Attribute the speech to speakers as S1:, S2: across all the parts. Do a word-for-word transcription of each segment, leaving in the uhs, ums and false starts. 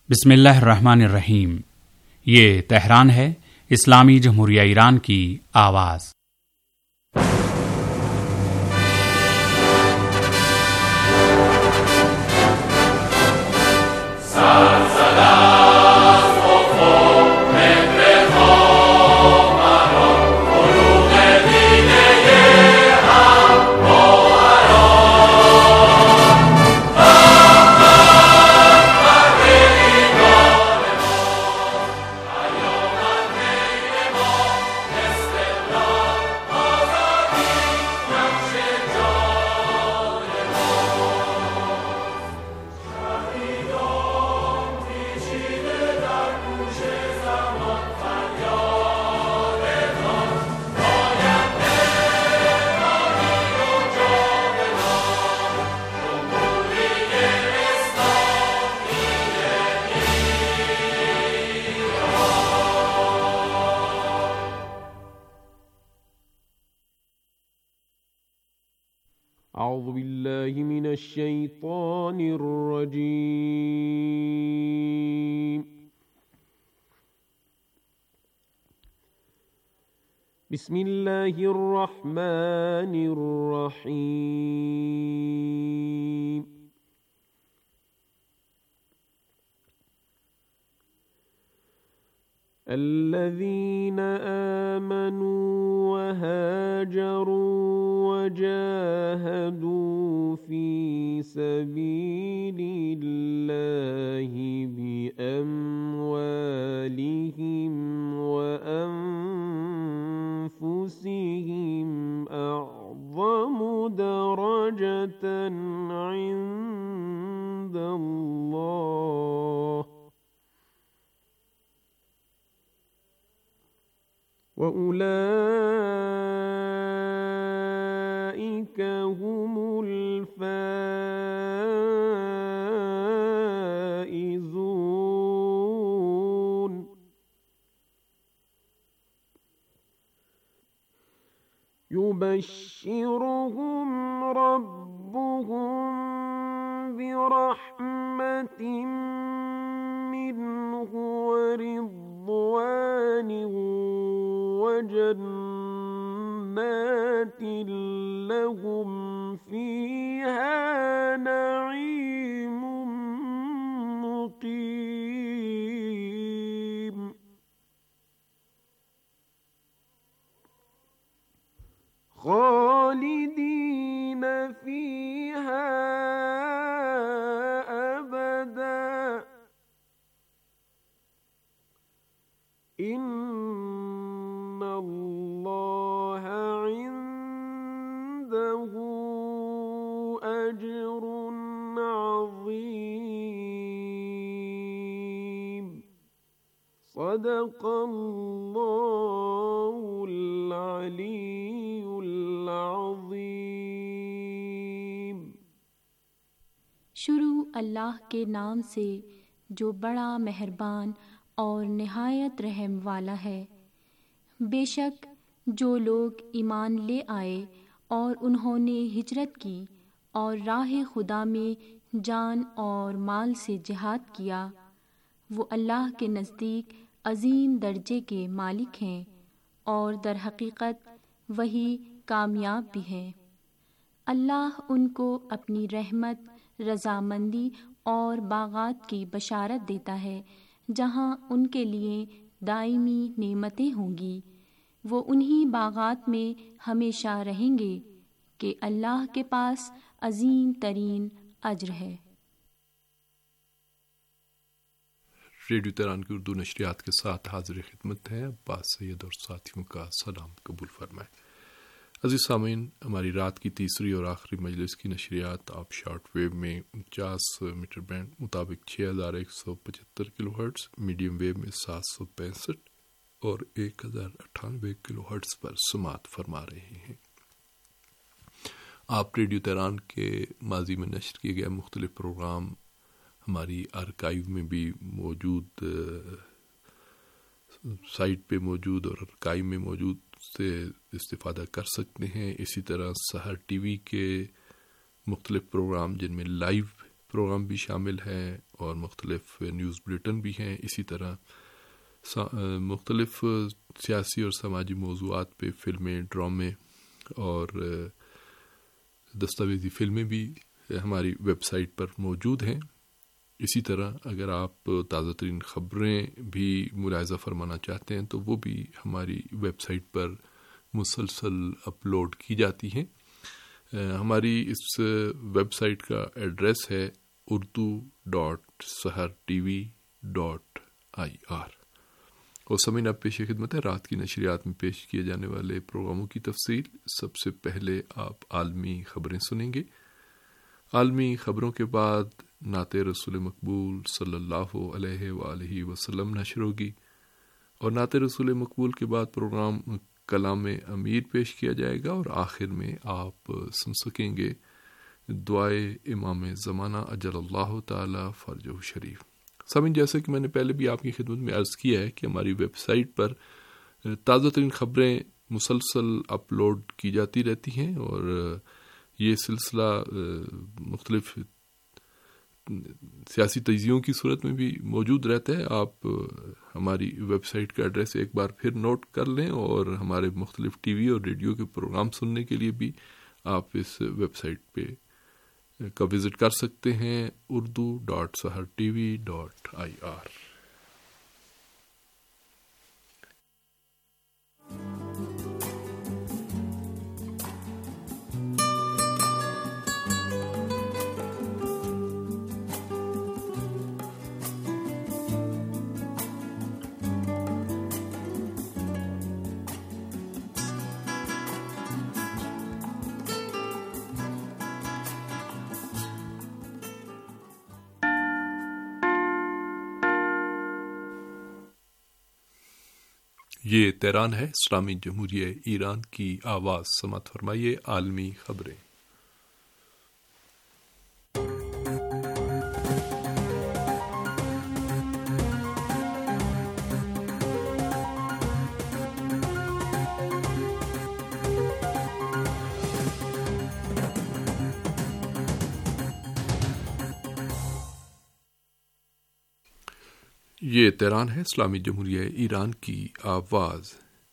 S1: بسم اللہ الرحمن الرحیم۔ یہ تہران ہے، اسلامی جمہوریہ ایران کی آواز۔
S2: اعوذ باللہ من الشیطان الرجیم۔ بسم اللہ الرحمن الرحیم۔ الذین آمنوا وهاجروا وجاهدوا في سبيل الله بأموالهم وأنفسهم أعظم درجة عند الله وأولئك هم الفائزون۔ يبشرهم ربهم برحمة منه ورضوان وجنات لهم فيها نعيم مقيم۔ خالدين فيها أبدا إن اللہ عنده اجر عظیم۔ صدق اللہ العلی العظیم۔
S3: شروع اللہ کے نام سے جو بڑا مہربان اور نہایت رحم والا ہے۔ بے شک جو لوگ ایمان لے آئے اور انہوں نے ہجرت کی اور راہ خدا میں جان اور مال سے جہاد کیا، وہ اللہ کے نزدیک عظیم درجے کے مالک ہیں اور در حقیقت وہی کامیاب بھی ہیں۔ اللہ ان کو اپنی رحمت، رضامندی اور باغات کی بشارت دیتا ہے جہاں ان کے لیے دائمی نعمتیں ہوں گی۔ وہ انہی باغات میں ہمیشہ رہیں گے کہ اللہ کے پاس عظیم ترین اجر ہے۔
S4: ریڈیو تہران کی اردو نشریات کے ساتھ حاضر خدمت ہے عباس سید اور ساتھیوں کا سلام قبول فرمائیں۔ عزیز سامعین، ہماری رات کی تیسری اور آخری مجلس کی نشریات آپ شارٹ ویو میں انچاس میٹر بینڈ مطابق چھ ہزار ایک سو پچہتر کلو ہرٹز، میڈیم ویو میں سات سو پینسٹھ اور ایک ہزار اٹھانوے کلو ہرٹز پر سماعت فرما رہے ہیں۔ آپ ریڈیو تہران کے ماضی میں نشر کیے گئے مختلف پروگرام ہماری آرکائیو میں بھی موجود، سائٹ پہ موجود اور آرکائیو میں موجود سے استفادہ کر سکتے ہیں۔ اسی طرح سحر ٹی وی کے مختلف پروگرام جن میں لائیو پروگرام بھی شامل ہیں اور مختلف نیوز بلیٹن بھی ہیں. اسی طرح مختلف سیاسی اور سماجی موضوعات پہ فلمیں، ڈرامے اور دستاویزی فلمیں بھی ہماری ویب سائٹ پر موجود ہیں. اسی طرح اگر آپ تازہ ترین خبریں بھی ملاحظہ فرمانا چاہتے ہیں تو وہ بھی ہماری ویب سائٹ پر مسلسل اپلوڈ کی جاتی ہیں. ہماری اس ویب سائٹ کا ایڈریس ہے Urdu dot Sahar T V dot I R. اور سامعین، اب پیش خدمت ہے رات کی نشریات میں پیش کیے جانے والے پروگراموں کی تفصیل. سب سے پہلے آپ عالمی خبریں سنیں گے. عالمی خبروں کے بعد نعت رسول مقبول صلی اللہ علیہ وآلہ وسلم نشر ہوگی اور نعت رسول مقبول کے بعد پروگرام کلام امیر پیش کیا جائے گا اور آخر میں آپ سن سکیں گے دعائے امام زمانہ اجل اللہ تعالی فرجہ شریف. سامعین، جیسے کہ میں نے پہلے بھی آپ کی خدمت میں عرض کیا ہے کہ ہماری ویب سائٹ پر تازہ ترین خبریں مسلسل اپلوڈ کی جاتی رہتی ہیں اور یہ سلسلہ مختلف سیاسی تجزیوں کی صورت میں بھی موجود رہتا ہے. آپ ہماری ویب سائٹ کا ایڈریس ایک بار پھر نوٹ کر لیں اور ہمارے مختلف ٹی وی اور ریڈیو کے پروگرام سننے کے لیے بھی آپ اس ویب سائٹ پہ کا وزٹ کر سکتے ہیں Urdu dot Sahar T V dot I R. یہ تہران ہے، اسلامی جمہوریہ ایران کی آواز. سماعت فرمائیے عالمی خبریں. یہ تہران ہے، اسلامی جمہوریہ ایران کی آواز.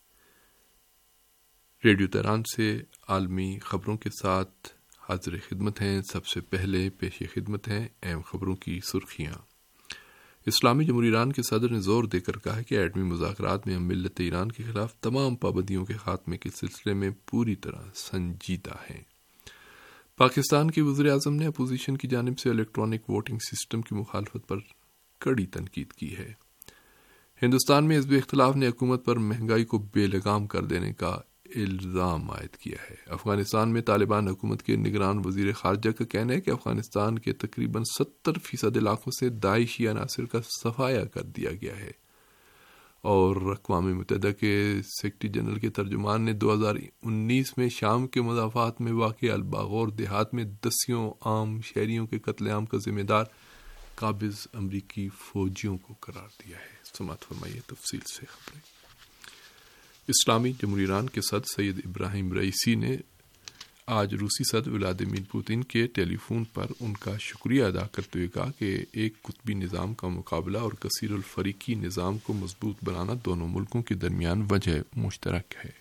S4: ریڈیو تہران سے عالمی خبروں کے ساتھ حاضر خدمت ہیں. سب سے پہلے پیش خدمت ہیں اہم خبروں کی سرخیاں. اسلامی جمہوریہ ایران کے صدر نے زور دے کر کہا کہ ایٹمی مذاکرات میں ہم ملت ایران کے خلاف تمام پابندیوں کے خاتمے کے سلسلے میں پوری طرح سنجیدہ ہیں. پاکستان کے وزیر اعظم نے اپوزیشن کی جانب سے الیکٹرانک ووٹنگ سسٹم کی مخالفت پر کڑی تنقید کی ہے. ہندوستان میں حزب اختلاف نے حکومت پر مہنگائی کو بے لگام کر دینے کا الزام عائد کیا ہے. افغانستان میں طالبان حکومت کے نگران وزیر خارجہ کا کہنا ہے کہ افغانستان کے تقریباً ستر فیصد علاقوں سے داعشی عناصر کا صفایا کر دیا گیا ہے. اور اقوام متحدہ کے سیکرٹری جنرل کے ترجمان نے دو ہزار انیس میں شام کے مضافات میں واقع الباغور دیہات میں دسیوں عام شہریوں کے قتل عام کا ذمہ دار قابض امریکی فوجیوں کو قرار دیا ہے. سماعت فرمائیے تفصیل سے خبریں. اسلامی جمہوریہ ایران کے صدر سید ابراہیم رئیسی نے آج روسی صدر ولادیمیر پوتین کے ٹیلی فون پر ان کا شکریہ ادا کرتے ہوئے کہا کہ ایک قطبی نظام کا مقابلہ اور کثیر الفریقی نظام کو مضبوط بنانا دونوں ملکوں کے درمیان وجہ مشترک ہے.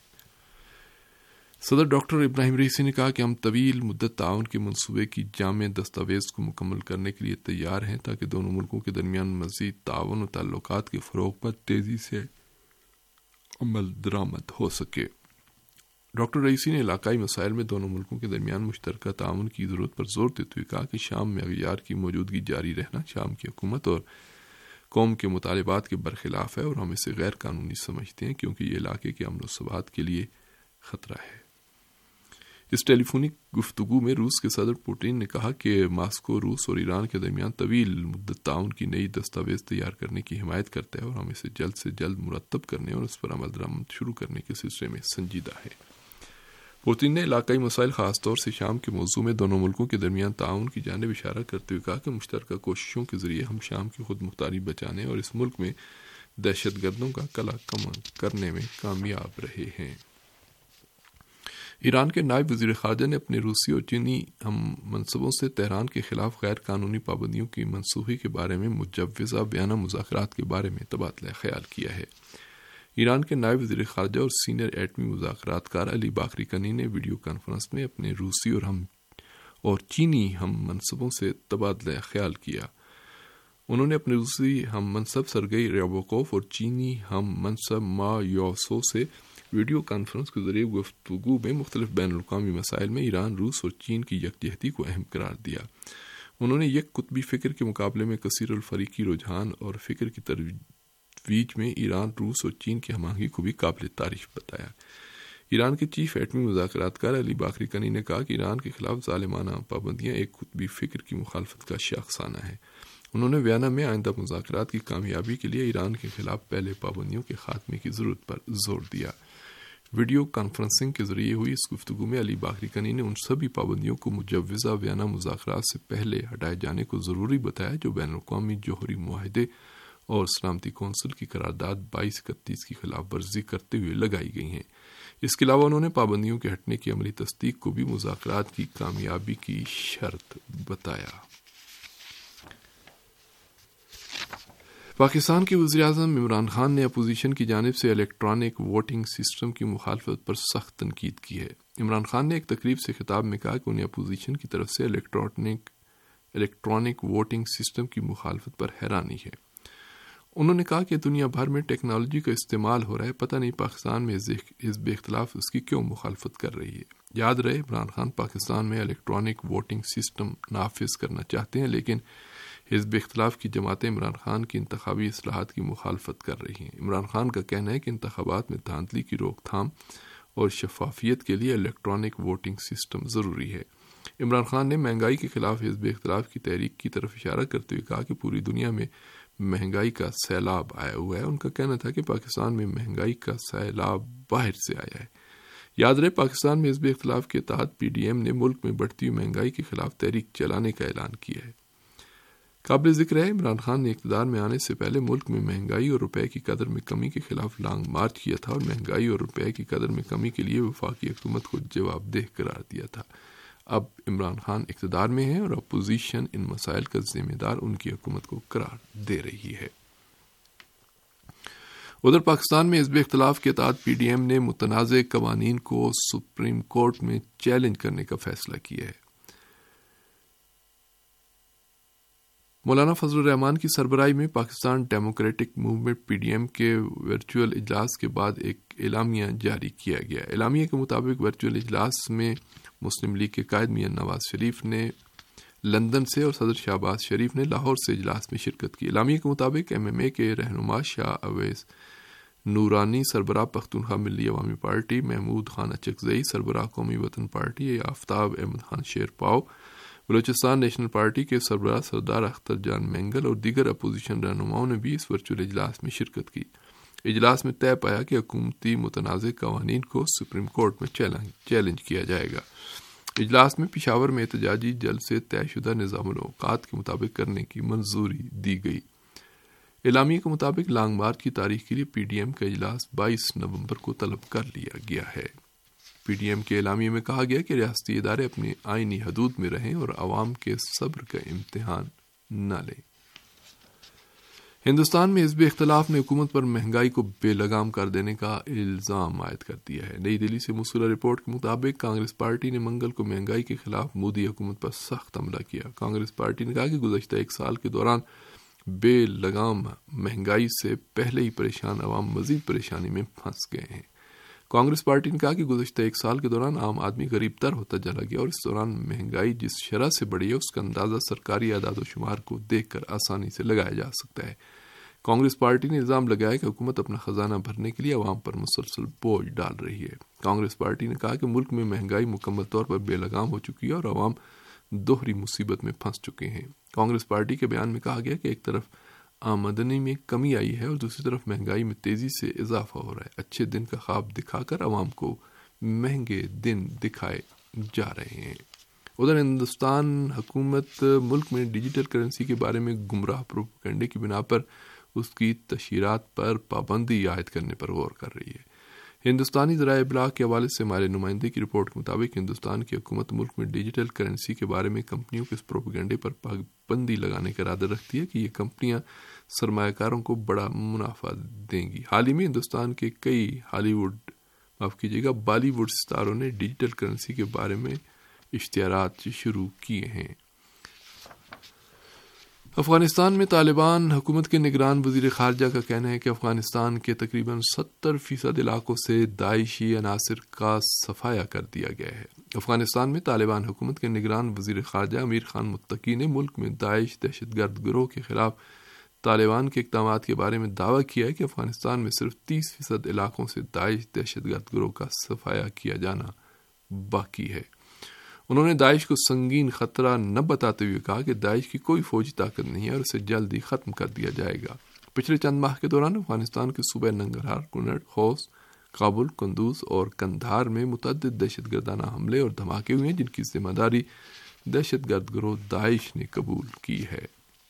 S4: صدر ڈاکٹر ابراہیم رئیسی نے کہا کہ ہم طویل مدت تعاون کے منصوبے کی جامع دستاویز کو مکمل کرنے کے لیے تیار ہیں تاکہ دونوں ملکوں کے درمیان مزید تعاون و تعلقات کے فروغ پر تیزی سے عمل درآمد ہو سکے. ڈاکٹر رئیسی نے علاقائی مسائل میں دونوں ملکوں کے درمیان مشترکہ تعاون کی ضرورت پر زور دیتے ہوئے کہا کہ شام میں اغیار کی موجودگی جاری رہنا شام کی حکومت اور قوم کے مطالبات کے برخلاف ہے اور ہم اسے غیر قانونی سمجھتے ہیں کیونکہ یہ علاقے کے امن و ثبات کے لیے خطرہ ہے. اس ٹیلی فونک گفتگو میں روس کے صدر پوٹین نے کہا کہ ماسکو روس اور ایران کے درمیان طویل مدت تعاون کی نئی دستاویز تیار کرنے کی حمایت کرتا ہے اور ہم اسے جلد سے جلد مرتب کرنے اور اس پر عمل درآمد شروع کرنے کے سلسلے میں سنجیدہ ہے. پوتین نے علاقائی مسائل خاص طور سے شام کے موضوع میں دونوں ملکوں کے درمیان تعاون کی جانب اشارہ کرتے ہوئے کہا کہ مشترکہ کوششوں کے ذریعے ہم شام کی خود مختاری بچانے اور اس ملک میں دہشت گردوں کا قلع کم کرنے میں کامیاب رہے ہیں. ایران کے نائب وزیر خارجہ نے اپنے روسی اور چینی ہم منصبوں سے تہران کے خلاف غیر قانونی پابندیوں کی منسوخی کے بارے میں مجوزہ بیانہ مذاکرات کے بارے میں تبادلہ خیال کیا ہے۔ ایران کے نائب وزیر خارجہ اور سینئر ایٹمی مذاکرات کار علی باقری کنی نے ویڈیو کانفرنس میں اپنے روسی اور ہم اور چینی ہم منصبوں سے تبادلہ خیال کیا۔ انہوں نے اپنے روسی ہم منصب سرگئی ریابوکوف اور چینی ہم منصب ما یوسو سے ویڈیو کانفرنس کے ذریعے گفتگو میں مختلف بین الاقوامی مسائل میں ایران، روس اور چین کی یکجہتی کو اہم قرار دیا۔ انہوں نے یک قطبی فکر کے مقابلے میں کثیر الفریقی رجحان اور فکر کی ترویج میں ایران، روس اور چین کی ہم آہنگی کو بھی قابل تعریف بتایا۔ ایران کے چیف ایٹمی مذاکرات کار علی باقری کنی نے کہا کہ ایران کے خلاف ظالمانہ پابندیاں ایک قطبی فکر کی مخالفت کا شاخسانہ ہے۔ انہوں نے ویانا میں آئندہ مذاکرات کی کامیابی کے لیے ایران کے خلاف پہلے پابندیوں کے خاتمے کی ضرورت پر زور دیا۔ ویڈیو کانفرنسنگ کے ذریعے ہوئی اس گفتگو میں علی باقری کنی نے ان سبھی پابندیوں کو مجوزہ ویانا مذاکرات سے پہلے ہٹائے جانے کو ضروری بتایا جو بین الاقوامی جوہری معاہدے اور سلامتی کونسل کی قرارداد بائیس اکتیس کی خلاف ورزی کرتے ہوئے لگائی گئی ہیں۔ اس کے علاوہ انہوں نے پابندیوں کے ہٹنے کی عملی تصدیق کو بھی مذاکرات کی کامیابی کی شرط بتایا۔ پاکستان کے وزیر اعظم عمران خان نے اپوزیشن کی جانب سے الیکٹرانک ووٹنگ سسٹم کی مخالفت پر سخت تنقید کی ہے۔ عمران خان نے ایک تقریب سے خطاب میں کہا کہ انہیں اپوزیشن کی طرف سے الیکٹرانک الیکٹرانک ووٹنگ سسٹم کی مخالفت پر حیرانی ہے۔ انہوں نے کہا کہ دنیا بھر میں ٹیکنالوجی کا استعمال ہو رہا ہے، پتہ نہیں پاکستان میں حزب اختلاف اس کی کیوں مخالفت کر رہی ہے۔ یاد رہے عمران خان پاکستان میں الیکٹرانک ووٹنگ سسٹم نافذ کرنا چاہتے ہیں، لیکن حزب اختلاف کی جماعتیں عمران خان کی انتخابی اصلاحات کی مخالفت کر رہی ہیں۔ عمران خان کا کہنا ہے کہ انتخابات میں دھاندلی کی روک تھام اور شفافیت کے لیے الیکٹرانک ووٹنگ سسٹم ضروری ہے۔ عمران خان نے مہنگائی کے خلاف حزب اختلاف کی تحریک کی طرف اشارہ کرتے ہوئے کہا کہ پوری دنیا میں مہنگائی کا سیلاب آیا ہوا ہے۔ ان کا کہنا تھا کہ پاکستان میں مہنگائی کا سیلاب باہر سے آیا ہے۔ یاد رہے پاکستان میں حزب اختلاف کے تحت پی ڈی ایم نے ملک میں بڑھتی ہوئی مہنگائی کے خلاف تحریک چلانے کا اعلان کیا ہے۔ قابل ذکر ہے عمران خان نے اقتدار میں آنے سے پہلے ملک میں مہنگائی اور روپے کی قدر میں کمی کے خلاف لانگ مارچ کیا تھا اور مہنگائی اور روپے کی قدر میں کمی کے لیے وفاقی حکومت کو جواب دہ قرار دیا تھا۔ اب عمران خان اقتدار میں ہیں اور اپوزیشن ان مسائل کا ذمہ دار ان کی حکومت کو قرار دے رہی ہے۔ ادھر پاکستان میں حزب اختلاف کے تحت پی ڈی ایم نے متنازع قوانین کو سپریم کورٹ میں چیلنج کرنے کا فیصلہ کیا ہے۔ مولانا فضل الرحمان کی سربراہی میں Pakistan democratic movement P D M کے ورچوئل اجلاس کے بعد ایک اعلامیہ جاری کیا گیا۔ اعلامیہ کے مطابق ورچوئل اجلاس میں مسلم لیگ کے قائد میاں نواز شریف نے لندن سے اور صدر شہباز شریف نے لاہور سے اجلاس میں شرکت کی۔ اعلامیہ کے مطابق ایم ایم اے کے رہنما شاہ اویس نورانی، سربراہ پختونخوا ملی عوامی پارٹی محمود خان اچکزئی، سربراہ Qaumi Watan party Aftab Ahmad Khan Sherpao, Balochistan national party کے سربراہ سردار اختر جان مینگل اور دیگر اپوزیشن رہنماؤں نے بھی اس ورچوئل اجلاس میں شرکت کی۔ اجلاس میں طے پایا کہ حکومتی متنازع قوانین کو سپریم کورٹ میں چیلنج کیا جائے گا۔ اجلاس میں پشاور میں احتجاجی جلسے طے شدہ نظام الاوقات کے مطابق کرنے کی منظوری دی گئی۔ اعلامیہ کے مطابق لانگ مارچ کی تاریخ کے لیے پی ڈی ایم کا اجلاس بائیس نومبر کو طلب کر لیا گیا ہے۔ پی ڈی ایم کے اعلامیہ میں کہا گیا کہ ریاستی ادارے اپنی آئینی حدود میں رہیں اور عوام کے صبر کا امتحان نہ لیں۔ ہندوستان میں حزب اختلاف نے حکومت پر مہنگائی کو بے لگام کر دینے کا الزام عائد کر دیا ہے۔ نئی دہلی سے موصولہ رپورٹ کے مطابق کانگریس پارٹی نے منگل کو مہنگائی کے خلاف مودی حکومت پر سخت حملہ کیا۔ کانگریس پارٹی نے کہا کہ گزشتہ ایک سال کے دوران بے لگام مہنگائی سے پہلے ہی پریشان عوام مزید پریشانی میں پھنس گئے ہیں۔ کانگریس پارٹی نے کہا کہ گزشتہ ایک سال کے دوران عام آدمی غریب تر ہوتا چلا گیا اور اس دوران مہنگائی جس شرح سے بڑھی ہے اس کا اندازہ سرکاری اعداد و شمار کو دیکھ کر آسانی سے لگایا جا سکتا ہے۔ کانگریس پارٹی نے الزام لگایا کہ حکومت اپنا خزانہ بھرنے کے لیے عوام پر مسلسل بوجھ ڈال رہی ہے۔ کانگریس پارٹی نے کہا کہ ملک میں مہنگائی مکمل طور پر بے لگام ہو چکی ہے اور عوام دوہری مصیبت میں پھنس چکے ہیں۔ کانگریس پارٹی کے بیان میں کہا گیا کہ ایک طرف آمدنی میں کمی آئی ہے اور دوسری طرف مہنگائی میں تیزی سے اضافہ ہو رہا ہے۔ اچھے دن کا خواب دکھا کر عوام کو مہنگے دن دکھائے جا رہے ہیں۔ ادھر ہندوستان حکومت ملک میں ڈیجیٹل کرنسی کے بارے میں گمراہ پروپیگنڈے کی بنا پر اس کی تشہیرات پر پابندی عائد کرنے پر غور کر رہی ہے۔ ہندوستانی ذرائع ابلاغ کے حوالے سے ہمارے نمائندے کی رپورٹ کے مطابق ہندوستان کی حکومت ملک میں ڈیجیٹل کرنسی کے بارے میں کمپنیوں کے اس پروپیگنڈے پر پابندی لگانے کا ارادہ رکھتی ہے کہ یہ کمپنیاں سرمایہ کاروں کو بڑا منافع دیں گی۔ حال ہی میں ہندوستان کے کئی ہالی ووڈ معاف کیجیے گا بالی ووڈ ستاروں نے ڈیجیٹل کرنسی کے بارے میں اشتہارات شروع کیے ہیں۔ افغانستان میں طالبان حکومت کے نگران وزیر خارجہ کا کہنا ہے کہ افغانستان کے تقریباً ستر فیصد علاقوں سے داعشی عناصر کا صفایا کر دیا گیا ہے۔ افغانستان میں طالبان حکومت کے نگران وزیر خارجہ امیر خان متقی نے ملک میں داعش دہشت گرد گروہ کے خلاف طالبان کے اقدامات کے بارے میں دعویٰ کیا ہے کہ افغانستان میں صرف تیس فیصد علاقوں سے داعش دہشت گرد گروہ کا صفایا کیا جانا باقی ہے۔ انہوں نے داعش کو سنگین خطرہ نہ بتاتے ہوئے کہا کہ داعش کی کوئی فوجی طاقت نہیں ہے اور اسے جلد ہی ختم کر دیا جائے گا۔ پچھلے چند ماہ کے دوران افغانستان کے صوبہ ننگرہار، کنڑ، خوست، کابل، قندوز اور قندھار میں متعدد دہشت گردانہ حملے اور دھماکے ہوئے ہیں جن کی ذمہ داری دہشت گرد گروہ داعش نے قبول کی ہے۔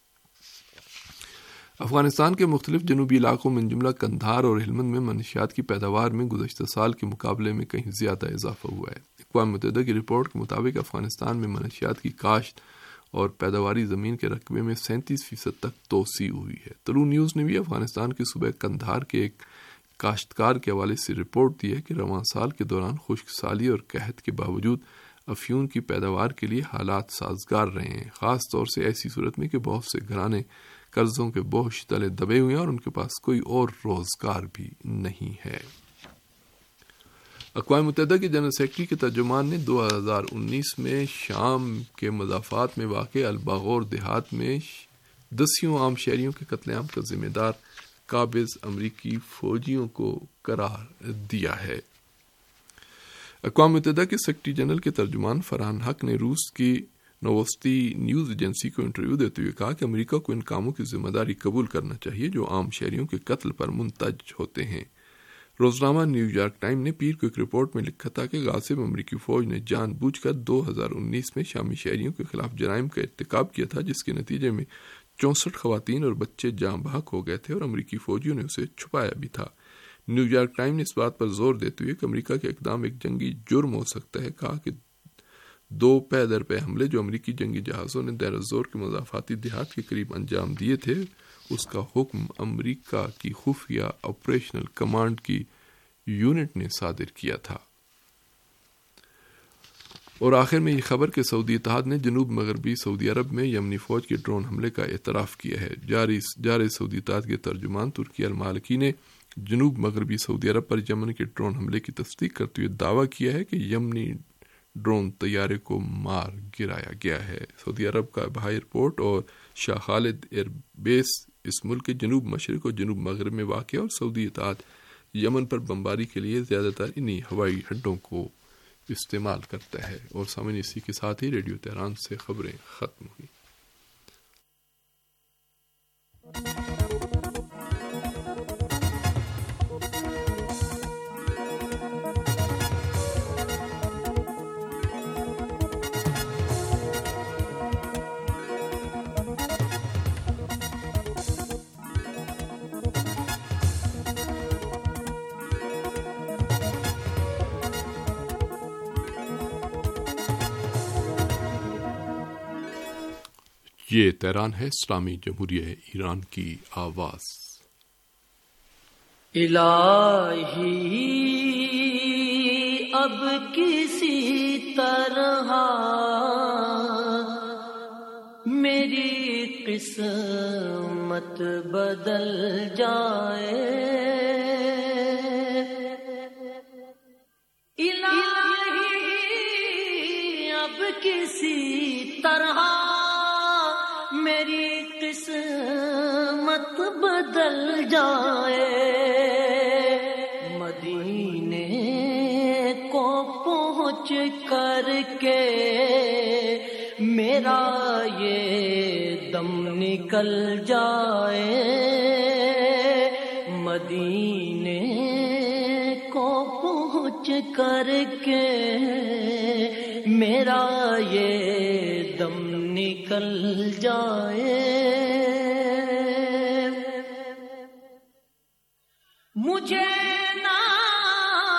S4: افغانستان کے مختلف جنوبی علاقوں میں جملہ قندھار اور ہلمند میں منشیات کی پیداوار میں گزشتہ سال کے مقابلے میں کہیں زیادہ اضافہ ہوا ہے۔ اقوام متحدہ کی رپورٹ کے مطابق افغانستان میں منشیات کی کاشت اور پیداواری زمین کے رقبے میں سینتیس فیصد تک توسیع ہوئی ہے۔ ترون نیوز نے بھی افغانستان کے صوبہ قندھار کے ایک کاشتکار کے حوالے سے رپورٹ دی ہے کہ رواں سال کے دوران خشک سالی اور قحط کے باوجود افیون کی پیداوار کے لیے حالات سازگار رہے ہیں، خاص طور سے ایسی صورت میں کہ بہت سے گھرانے قرضوں کے بوجھ تلے دبے ہوئے ہیں اور ان کے پاس کوئی اور روزگار بھی نہیں ہے۔ اقوام متحدہ کے جنرل سیکرٹری کے ترجمان نے دو ہزار انیس میں شام کے مضافات میں واقع الباغور دیہات میں دسیوں عام شہریوں کے قتل عام کا ذمہ دار قابض امریکی فوجیوں کو قرار دیا ہے۔ اقوام متحدہ کے سیکرٹری جنرل کے ترجمان فرحان حق نے روس کی نووستی نیوز ایجنسی کو انٹرویو دیتے ہوئے کہا کہ امریکہ کو ان کاموں کی ذمہ داری قبول کرنا چاہیے جو عام شہریوں کے قتل پر منتج ہوتے ہیں۔ روزنامہ نیو یارک ٹائم نے پیر کو ایک رپورٹ میں لکھا تھا کہ غاصب امریکی فوج نے جان بوجھ کر دو ہزار انیس میں شامی شہریوں کے خلاف جرائم کا ارتکاب کیا تھا جس کے نتیجے میں چونسٹھ خواتین اور بچے جاں بحق ہو گئے تھے اور امریکی فوجیوں نے اسے چھپایا بھی تھا۔ نیو یارک ٹائم نے اس بات پر زور دیتے ہوئے کہ امریکہ کے اقدام ایک جنگی جرم ہو سکتا ہے کہا کہ دو پے در پے حملے جو امریکی جنگی جہازوں نے دیر الزور کے مضافاتی دیہات کے قریب انجام دیے تھے اس کا حکم امریکہ کی خفیہ آپریشنل کمانڈ کی یونٹ نے صادر کیا تھا۔ اور آخر میں یہ خبر کہ سعودی اتحاد نے جنوب مغربی سعودی عرب میں یمنی فوج کے ڈرون حملے کا اعتراف کیا ہے۔ جاری جاری سعودی اتحاد کے ترجمان ترکی المالکی نے جنوب مغربی سعودی عرب پر یمن کے ڈرون حملے کی تصدیق کرتے ہوئے دعویٰ کیا ہے کہ یمنی ڈرون طیارے کو مار گرایا گیا ہے۔ سعودی عرب کا بحری ایئرپورٹ اور شاہ خالد ایئر بیس اس ملک کے جنوب مشرق اور جنوب مغرب میں واقع اور سعودی اتحاد یمن پر بمباری کے لیے زیادہ تر انہی ہوائی اڈوں کو استعمال کرتا ہے۔ اور سامعین اسی کے ساتھ ہی ریڈیو تہران سے خبریں ختم ہوئی۔ یہ تہران ہے، اسلامی جمہوریہ ایران کی آواز۔
S5: الہی اب کسی طرح میری قسمت بدل جائے، الہی اب کسی طرح میری قسمت بدل جائے، مدینے کو پہنچ کر کے میرا یہ دم نکل جائے، مدینے کو پہنچ کر کے میرا یہ دم نکل جائے، مجھے نہ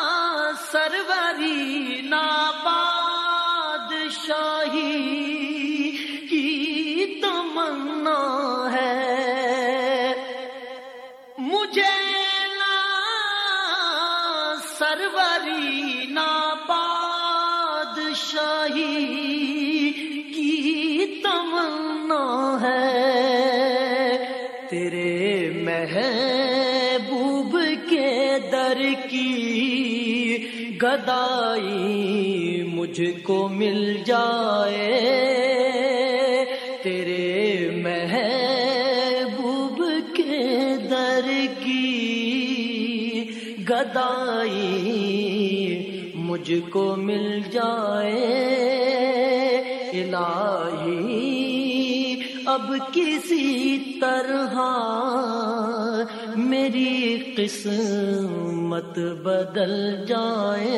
S5: سروری نا بادشاہی کی تمنا ہے، تیرے محبوب کے در کی گدائی مجھ کو مل جائے، تیرے محبوب کے در کی گدائی مجھ کو مل جائے، الہی اب کسی طرح میری قسمت بدل جائے،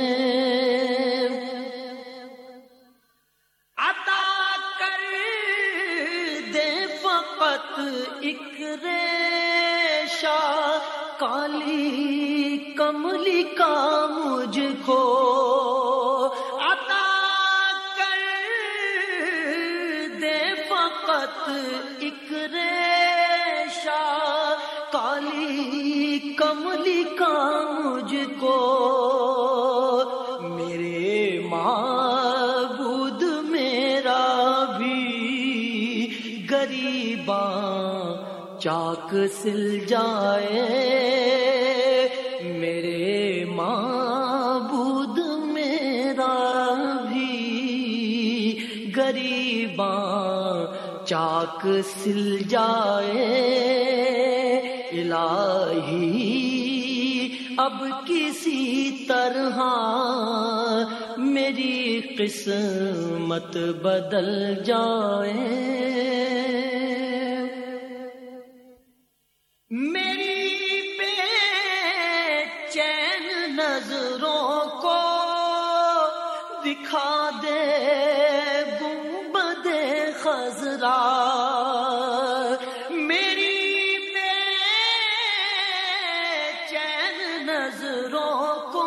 S5: عطا کر دے فقط ایک ریشہ کالی کملی کا مجھ کو، عطا کر دے فقط ایک ریشہ کالی کملی کا مجھ کو، میرے معبود میرا بھی غریباں چاک سل جائے، میرے معبود میرا بھی غریباں چاک سل جائے، الہی اب کسی طرح میری قسمت بدل جائے، میری بے چین نظروں کو دکھا دے گنبد خضرا، میری بے چین نظروں کو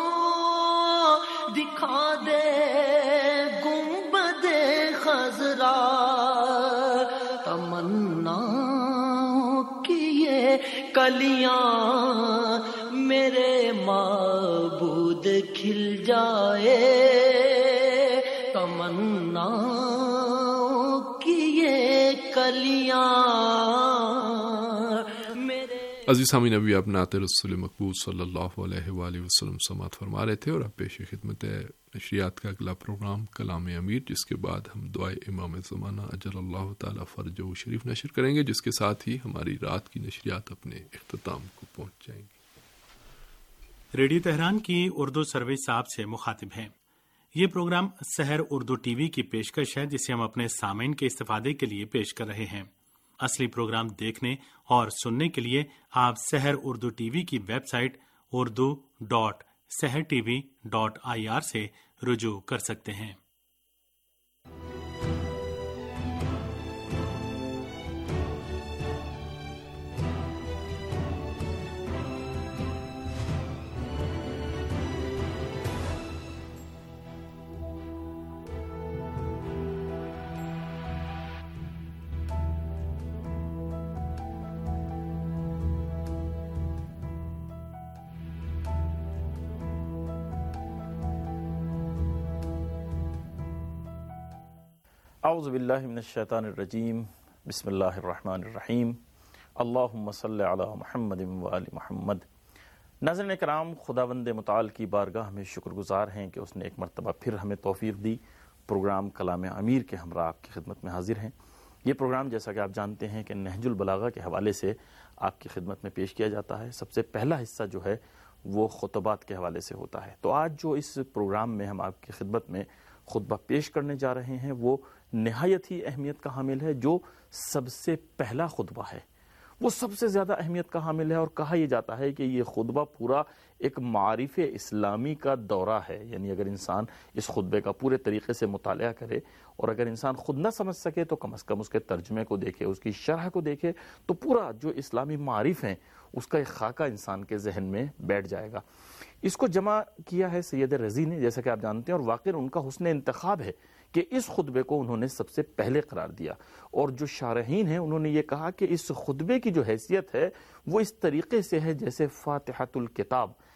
S5: دکھا دے گنبد خضرا، تمنا کلیاں میرے معبود کھل جائے، تمنا کی یہ کلیاں میرے۔
S4: عزیز سامعین، ابھی آپ نعت رسول مقبول صلی اللہ علیہ وآلہ وسلم سماعت فرما رہے تھے، اور اب پیش خدمت ہے نشریات کا اگلا پروگرام کلام امیر، جس کے بعد ہم دعائے امام زمانہ اجل اللہ تعالی فرجہ شریف نشر کریں گے، جس کے ساتھ ہی ہماری رات کی نشریات اپنے اختتام کو پہنچ جائیں گی۔
S6: ریڈیو تہران کی اردو سروس آپ سے مخاطب ہیں۔ یہ program Sahar Urdu T V کی پیشکش ہے، جسے ہم اپنے سامعین کے استفادے کے لیے پیش کر رہے ہیں۔ اصلی پروگرام دیکھنے اور سننے کے لیے آپ سحر اردو ٹی وی کی website Urdu dot Sahar T V dot I R سے رجوع کر سکتے ہیں۔
S7: اعوذ باللہ من الشیطان الرجیم، بسم اللہ الرحمن الرحیم، اللہم صلی علی محمد وآل محمد۔ ناظرین کرام، خداوند متعال کی بارگاہ میں شکر گزار ہیں کہ اس نے ایک مرتبہ پھر ہمیں توفیق دی، پروگرام کلام امیر کے ہمراہ آپ کی خدمت میں حاضر ہیں۔ یہ پروگرام جیسا کہ آپ جانتے ہیں کہ نہج البلاغہ کے حوالے سے آپ کی خدمت میں پیش کیا جاتا ہے۔ سب سے پہلا حصہ جو ہے وہ خطبات کے حوالے سے ہوتا ہے۔ تو آج جو اس پروگرام میں ہم آپ کی خدمت میں خطبہ پیش کرنے جا رہے ہیں وہ نہایت ہی اہمیت کا حامل ہے۔ جو سب سے پہلا خطبہ ہے وہ سب سے زیادہ اہمیت کا حامل ہے، اور کہا یہ جاتا ہے کہ یہ خطبہ پورا ایک معارف اسلامی کا دورہ ہے۔ یعنی اگر انسان اس خطبے کا پورے طریقے سے مطالعہ کرے، اور اگر انسان خود نہ سمجھ سکے تو کم از کم اس کے ترجمے کو دیکھے، اس کی شرح کو دیکھے، تو پورا جو اسلامی معارف ہیں اس کا ایک خاکہ انسان کے ذہن میں بیٹھ جائے گا۔ اس کو جمع کیا ہے سید رضی نے، جیسا کہ آپ جانتے ہیں، اور واقعی ان کا حسن انتخاب ہے کہ اس خطبے کو انہوں نے سب سے پہلے قرار دیا۔ اور جو شارحین ہیں انہوں نے یہ کہا کہ اس خطبے کی جو حیثیت ہے وہ اس طریقے سے ہے جیسے فاتحۃ الکتاب،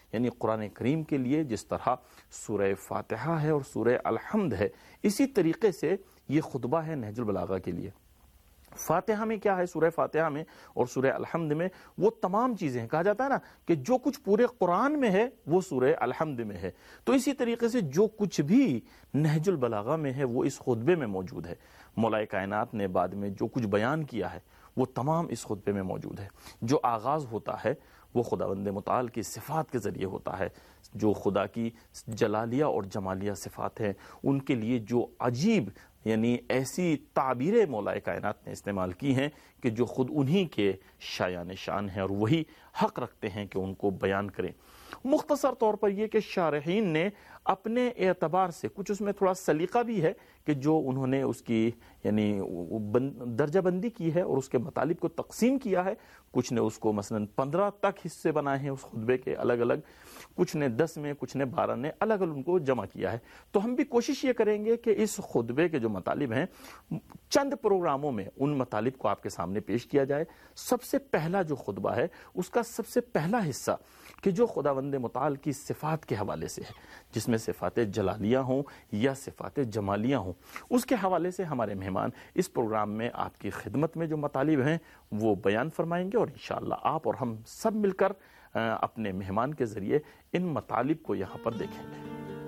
S7: یعنی قرآن کریم کے لیے جس طرح سورہ فاتحہ ہے اور سورہ الحمد ہے، اسی طریقے سے یہ خطبہ ہے نہج البلاغہ کے لیے۔ فاتحہ میں کیا ہے؟ سورہ فاتحہ میں اور سورہ الحمد میں وہ تمام چیزیں ہیں۔ کہا جاتا ہے نا کہ جو کچھ پورے قرآن میں ہے وہ سورہ الحمد میں ہے، تو اسی طریقے سے جو کچھ بھی نہج البلاغہ میں ہے وہ اس خطبے میں موجود ہے۔ مولا کائنات نے بعد میں جو کچھ بیان کیا ہے وہ تمام اس خطبے میں موجود ہے۔ جو آغاز ہوتا ہے وہ خداوند متعال کی صفات کے ذریعے ہوتا ہے، جو خدا کی جلالیہ اور جمالیہ صفات ہیں ان کے لیے جو عجیب یعنی ایسی تعبیریں مولا کائنات نے استعمال کی ہیں کہ جو خود انہی کے شایان شان ہیں اور وہی حق رکھتے ہیں کہ ان کو بیان کریں۔ مختصر طور پر یہ کہ شارحین نے اپنے اعتبار سے کچھ اس میں تھوڑا سلیقہ بھی ہے کہ جو انہوں نے اس کی یعنی درجہ بندی کی ہے اور اس کے مطالب کو تقسیم کیا ہے۔ کچھ نے اس کو مثلا پندرہ تک حصے بنائے ہیں اس خطبے کے الگ الگ، کچھ نے دس میں، کچھ نے بارہ نے، الگ الگ ان کو جمع کیا ہے۔ تو ہم بھی کوشش یہ کریں گے کہ اس خطبے کے جو مطالب ہیں چند پروگراموں میں ان مطالب کو آپ کے سامنے پیش کیا جائے۔ سب سے پہلا جو خطبہ ہے اس کا سب سے پہلا حصہ کہ جو خداوند متعال کی صفات کے حوالے سے ہے، جس میں صفات جلالیہ ہوں یا صفات جمالیہ ہوں، اس کے حوالے سے ہمارے مہمان اس پروگرام میں آپ کی خدمت میں جو مطالب ہیں وہ بیان فرمائیں گے، اور انشاءاللہ آپ اور ہم سب مل کر اپنے مہمان کے ذریعے ان مطالب کو یہاں پر دیکھیں گے۔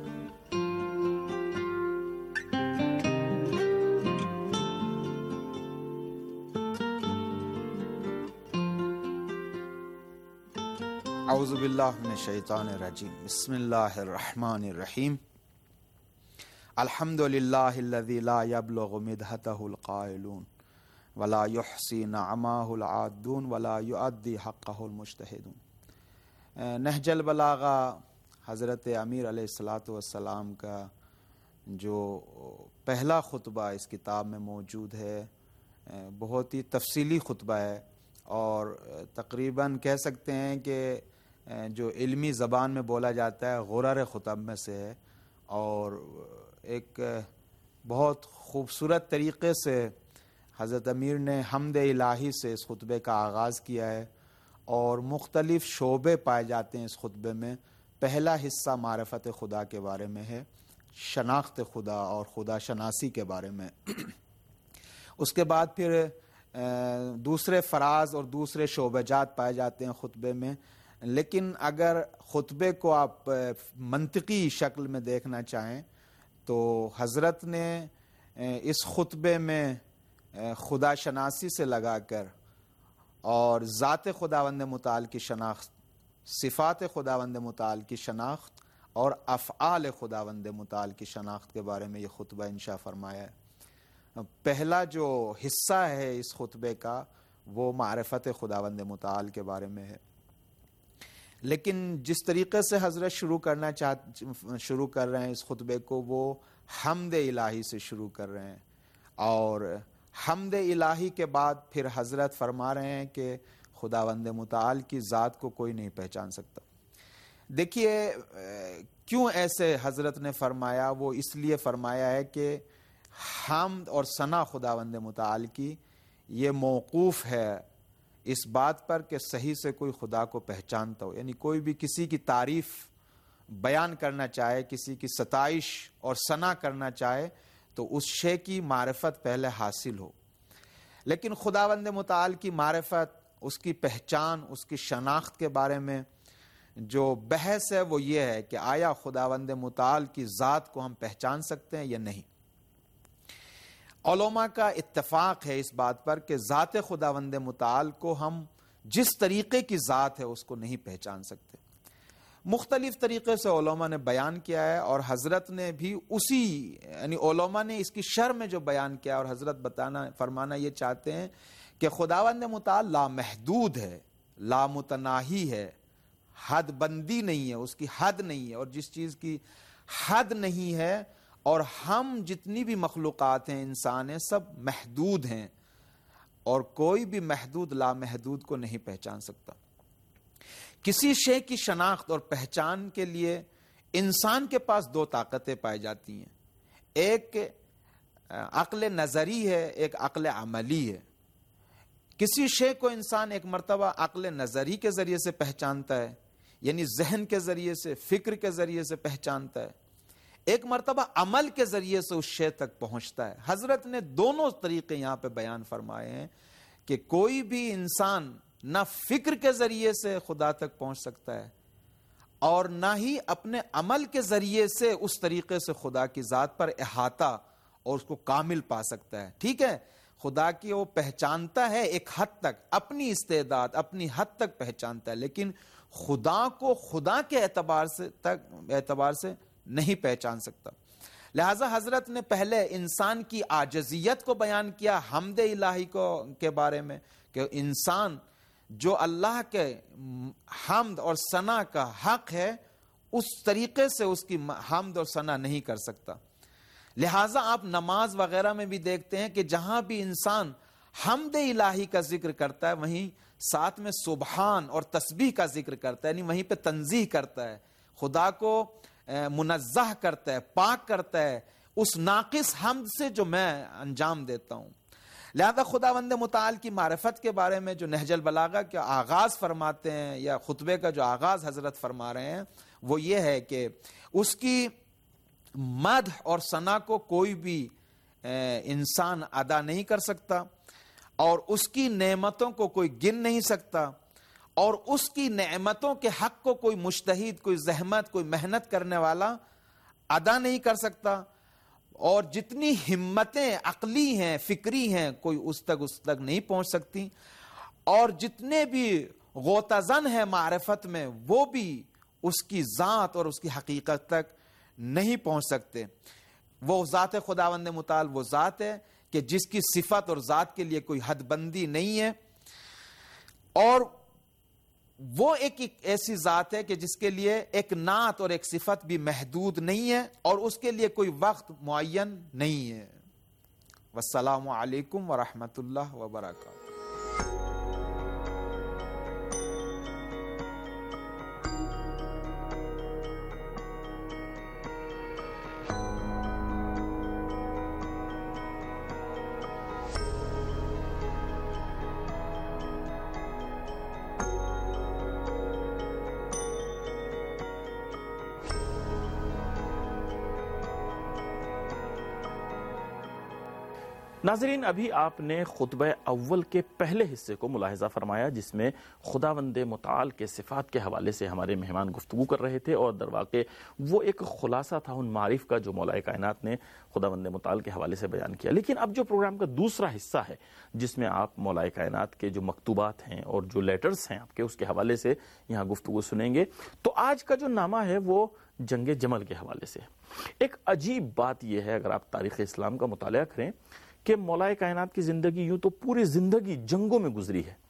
S8: اعوذ باللہ من الشیطان الرجیم، بسم اللہ الرحمن الرحیم، الحمد للہ الذی لا یبلغ مدحتہ القائلون ولا یحصی نعماہ العادون ولا یؤدی حقہ المجتہدون۔ نہج البلاغہ حضرت امیر علیہ الصلاۃ والسلام کا جو پہلا خطبہ اس کتاب میں موجود ہے، بہت ہی تفصیلی خطبہ ہے اور تقریباً کہہ سکتے ہیں کہ جو علمی زبان میں بولا جاتا ہے غرر خطب میں سے ہے، اور ایک بہت خوبصورت طریقے سے حضرت امیر نے حمد الہی سے اس خطبے کا آغاز کیا ہے، اور مختلف شعبے پائے جاتے ہیں اس خطبے میں۔ پہلا حصہ معرفت خدا کے بارے میں ہے، شناخت خدا اور خدا شناسی کے بارے میں۔ اس کے بعد پھر دوسرے فراز اور دوسرے شعبہ جات پائے جاتے ہیں خطبے میں۔ لیکن اگر خطبے کو آپ منطقی شکل میں دیکھنا چاہیں تو حضرت نے اس خطبے میں خدا شناسی سے لگا کر اور ذات خداوند متعال کی شناخت، صفات خداوند متعال کی شناخت اور افعال خداوند متعال کی شناخت کے بارے میں یہ خطبہ انشاء فرمایا ہے۔ پہلا جو حصہ ہے اس خطبے کا وہ معرفت خداوند متعال کے بارے میں ہے، لیکن جس طریقے سے حضرت شروع کرنا چاہ شروع کر رہے ہیں اس خطبے کو وہ حمد الہی سے شروع کر رہے ہیں، اور حمد الہی کے بعد پھر حضرت فرما رہے ہیں کہ خداوند متعال کی ذات کو کوئی نہیں پہچان سکتا۔ دیکھیے کیوں ایسے حضرت نے فرمایا، وہ اس لیے فرمایا ہے کہ حمد اور ثنا خداوند متعال کی یہ موقوف ہے اس بات پر کہ صحیح سے کوئی خدا کو پہچانتا ہو، یعنی کوئی بھی کسی کی تعریف بیان کرنا چاہے، کسی کی ستائش اور ثنا کرنا چاہے تو اس شے کی معرفت پہلے حاصل ہو۔ لیکن خداوند متعال کی معرفت، اس کی پہچان، اس کی شناخت کے بارے میں جو بحث ہے وہ یہ ہے کہ آیا خداوند متعال کی ذات کو ہم پہچان سکتے ہیں یا نہیں۔ علماء کا اتفاق ہے اس بات پر کہ ذات خداوند متعال کو ہم جس طریقے کی ذات ہے اس کو نہیں پہچان سکتے۔ مختلف طریقے سے علماء نے بیان کیا ہے، اور حضرت نے بھی اسی یعنی علماء نے اس کی شرح میں جو بیان کیا، اور حضرت بتانا فرمانا یہ چاہتے ہیں کہ خداوند متعال لامحدود ہے، لامتناہی ہے، حد بندی نہیں ہے، اس کی حد نہیں ہے، اور جس چیز کی حد نہیں ہے، اور ہم جتنی بھی مخلوقات ہیں، انسان ہیں، سب محدود ہیں، اور کوئی بھی محدود لامحدود کو نہیں پہچان سکتا۔ کسی شے کی شناخت اور پہچان کے لیے انسان کے پاس دو طاقتیں پائی جاتی ہیں، ایک عقل نظری ہے، ایک عقل عملی ہے۔ کسی شے کو انسان ایک مرتبہ عقل نظری کے ذریعے سے پہچانتا ہے، یعنی ذہن کے ذریعے سے، فکر کے ذریعے سے پہچانتا ہے، ایک مرتبہ عمل کے ذریعے سے اس شے تک پہنچتا ہے۔ حضرت نے دونوں طریقے یہاں پہ بیان فرمائے ہیں کہ کوئی بھی انسان نہ فکر کے ذریعے سے خدا تک پہنچ سکتا ہے اور نہ ہی اپنے عمل کے ذریعے سے اس طریقے سے خدا کی ذات پر احاطہ اور اس کو کامل پا سکتا ہے۔ ٹھیک ہے، خدا کی وہ پہچانتا ہے ایک حد تک، اپنی استعداد اپنی حد تک پہچانتا ہے، لیکن خدا کو خدا کے اعتبار سے تک اعتبار سے نہیں پہچان سکتا۔ لہذا حضرت نے پہلے انسان کی عاجزیت کو بیان کیا حمد الہی کو کے بارے میں، کہ انسان جو اللہ کے حمد اور ثنا کا حق ہے اس طریقے سے اس کی حمد اور ثنا نہیں کر سکتا۔ لہٰذا آپ نماز وغیرہ میں بھی دیکھتے ہیں کہ جہاں بھی انسان حمد الہی کا ذکر کرتا ہے وہیں ساتھ میں سبحان اور تسبیح کا ذکر کرتا ہے، یعنی وہیں پہ تنزیح کرتا ہے، خدا کو منزہ کرتا ہے، پاک کرتا ہے اس ناقص حمد سے جو میں انجام دیتا ہوں۔ لہذا خداوند متعال کی معرفت کے بارے میں جو نہج البلاغہ کا آغاز فرماتے ہیں یا خطبے کا جو آغاز حضرت فرما رہے ہیں وہ یہ ہے کہ اس کی مدح اور ثنا کو کوئی بھی انسان ادا نہیں کر سکتا اور اس کی نعمتوں کو کوئی گن نہیں سکتا اور اس کی نعمتوں کے حق کو کوئی مجتہد، کوئی زحمت، کوئی محنت کرنے والا ادا نہیں کر سکتا، اور جتنی ہمتیں عقلی ہیں فکری ہیں کوئی اس تک اس تک نہیں پہنچ سکتی، اور جتنے بھی غوطہ زن ہیں معرفت میں وہ بھی اس کی ذات اور اس کی حقیقت تک نہیں پہنچ سکتے۔ وہ ذات خداوند متعال وہ ذات ہے کہ جس کی صفت اور ذات کے لیے کوئی حد بندی نہیں ہے، اور وہ ایک ایسی ذات ہے کہ جس کے لیے ایک نعت اور ایک صفت بھی محدود نہیں ہے اور اس کے لیے کوئی وقت معین نہیں ہے۔ والسلام علیکم ورحمۃ اللہ وبرکاتہ۔
S7: ناظرین، ابھی آپ نے خطبہ اول کے پہلے حصے کو ملاحظہ فرمایا جس میں خداوند متعال کے صفات کے حوالے سے ہمارے مہمان گفتگو کر رہے تھے، اور در واقع وہ ایک خلاصہ تھا ان معارف کا جو مولا کائنات نے خداوند متعال کے حوالے سے بیان کیا۔ لیکن اب جو پروگرام کا دوسرا حصہ ہے جس میں آپ مولا کائنات کے جو مکتوبات ہیں اور جو لیٹرز ہیں آپ کے اس کے حوالے سے یہاں گفتگو سنیں گے، تو آج کا جو نامہ ہے وہ جنگ جمل کے حوالے سے۔ ایک عجیب بات یہ ہے اگر آپ تاریخ اسلام کا مطالعہ کریں کہ مولا کائنات کی زندگی یوں تو پوری زندگی جنگوں میں گزری ہے۔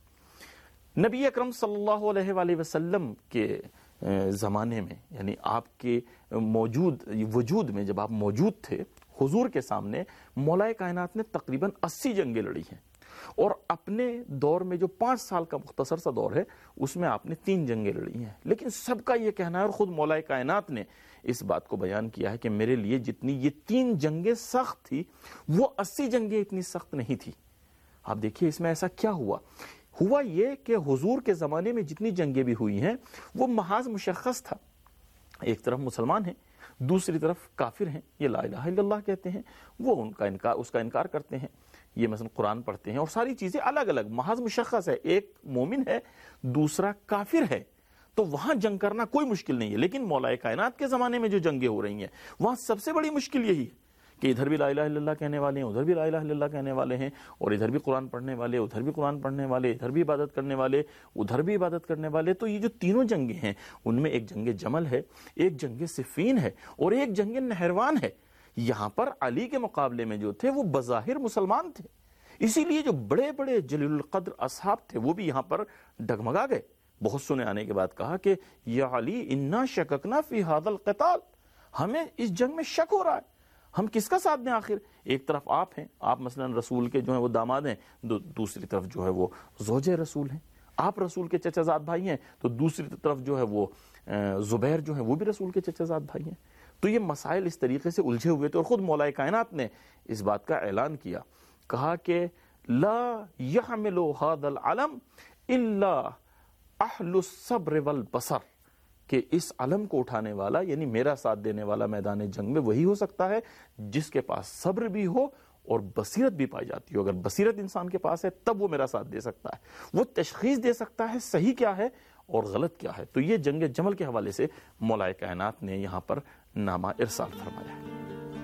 S7: نبی اکرم صلی اللہ علیہ وآلہ وسلم کے زمانے میں، یعنی آپ کے موجود وجود میں جب آپ موجود تھے حضور کے سامنے، مولا کائنات نے تقریباً اسی جنگیں لڑی ہیں، اور اپنے دور میں جو پانچ سال کا مختصر سا دور ہے اس میں آپ نے تین جنگیں لڑی ہیں۔ لیکن سب کا یہ کہنا ہے، اور خود مولا کائنات نے اس بات کو بیان کیا ہے کہ میرے لیے جتنی یہ تین جنگیں سخت تھی وہ اسی جنگیں اتنی سخت نہیں تھی۔ آپ دیکھیے اس میں ایسا کیا ہوا ہوا یہ کہ حضور کے زمانے میں جتنی جنگیں بھی ہوئی ہیں وہ محاذ مشخص تھا، ایک طرف مسلمان ہیں، دوسری طرف کافر ہیں، یہ لا الہ الا اللہ کہتے ہیں، وہ ان کا انکار اس کا انکار کرتے ہیں، یہ مثلا قرآن پڑھتے ہیں، اور ساری چیزیں الگ الگ محاذ مشخص ہے، ایک مومن ہے دوسرا کافر ہے، تو وہاں جنگ کرنا کوئی مشکل نہیں ہے۔ لیکن مولا کائنات کے زمانے میں جو جنگیں ہو رہی ہیں وہاں سب سے بڑی مشکل یہی ہے کہ ادھر بھی لا الہ الا اللہ کہنے والے ہیں، ادھر بھی لا الہ الا اللہ کہنے والے ہیں، اور ادھر بھی قرآن پڑھنے والے، ادھر بھی قرآن پڑھنے والے، ادھر بھی عبادت کرنے والے، ادھر بھی عبادت کرنے والے۔ تو یہ جو تینوں جنگیں ہیں ان میں ایک جنگ جمل ہے، ایک جنگ صفین ہے، اور ایک جنگ نہروان ہے۔ یہاں پر علی کے مقابلے میں جو تھے وہ بظاہر مسلمان تھے، اسی لیے جو بڑے بڑے جلیل القدر اصحاب تھے وہ بھی یہاں پر ڈگمگا گئے۔ بہت سنے آنے کے بعد کہا کہ یا علی انا شککنا فی ھذا القتال، ہمیں اس جنگ میں شک ہو رہا ہے، ہم کس کا ساتھ دیں؟ آخر ایک طرف آپ ہیں، آپ مثلا رسول کے جو ہیں وہ داماد ہیں، دوسری طرف جو ہے وہ زوج رسول ہیں، آپ رسول کے چچا زاد بھائی ہیں، تو دوسری طرف جو ہے وہ زبیر جو ہیں وہ بھی رسول کے چچا زاد بھائی ہیں۔ تو یہ مسائل اس طریقے سے الجھے ہوئے تھے، اور خود مولا کائنات نے اس بات کا اعلان کیا، کہا کہ لا يحمل هذا العلم الا اہل الصبر والبصر، کہ اس علم کو اٹھانے والا یعنی میرا ساتھ دینے والا میدان جنگ میں وہی ہو سکتا ہے جس کے پاس صبر بھی ہو اور بصیرت بھی پائی جاتی ہو. اگر بصیرت انسان کے پاس ہے تب وہ میرا ساتھ دے سکتا ہے، وہ تشخیص دے سکتا ہے صحیح کیا ہے اور غلط کیا ہے. تو یہ جنگ جمل کے حوالے سے مولا کائنات نے یہاں پر نامہ ارسال فرمایا ہے.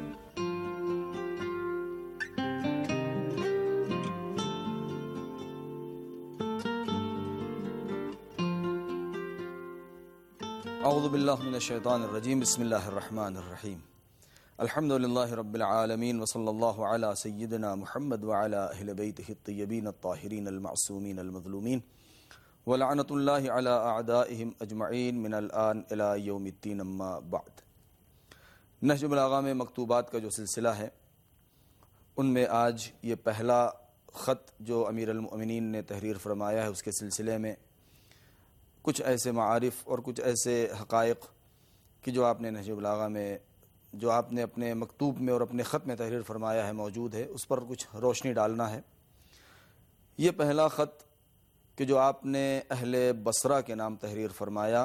S9: اعوذ باللہ من الشیطان الرجیم. بسم اللہ الرحمن الرحیم. الحمد للہ رب العالمین وصلی اللہ علی سیدنا محمد وعلی اہل بیتہ الطیبین الطاہرین المعصومین المظلومین ولعنۃ اللہ علی اعدائہم اجمعین من الآن الی یوم الدین. اما بعد. نہج البلاغہ میں مکتوبات کا جو سلسلہ ہے ان میں آج یہ پہلا خط جو امیر المؤمنین نے تحریر فرمایا ہے اس کے سلسلے میں کچھ ایسے معارف اور کچھ ایسے حقائق کہ جو آپ نے نہج البلاغہ میں جو آپ نے اپنے مکتوب میں اور اپنے خط میں تحریر فرمایا ہے موجود ہے، اس پر کچھ روشنی ڈالنا ہے. یہ پہلا خط کہ جو آپ نے اہل بصرہ کے نام تحریر فرمایا،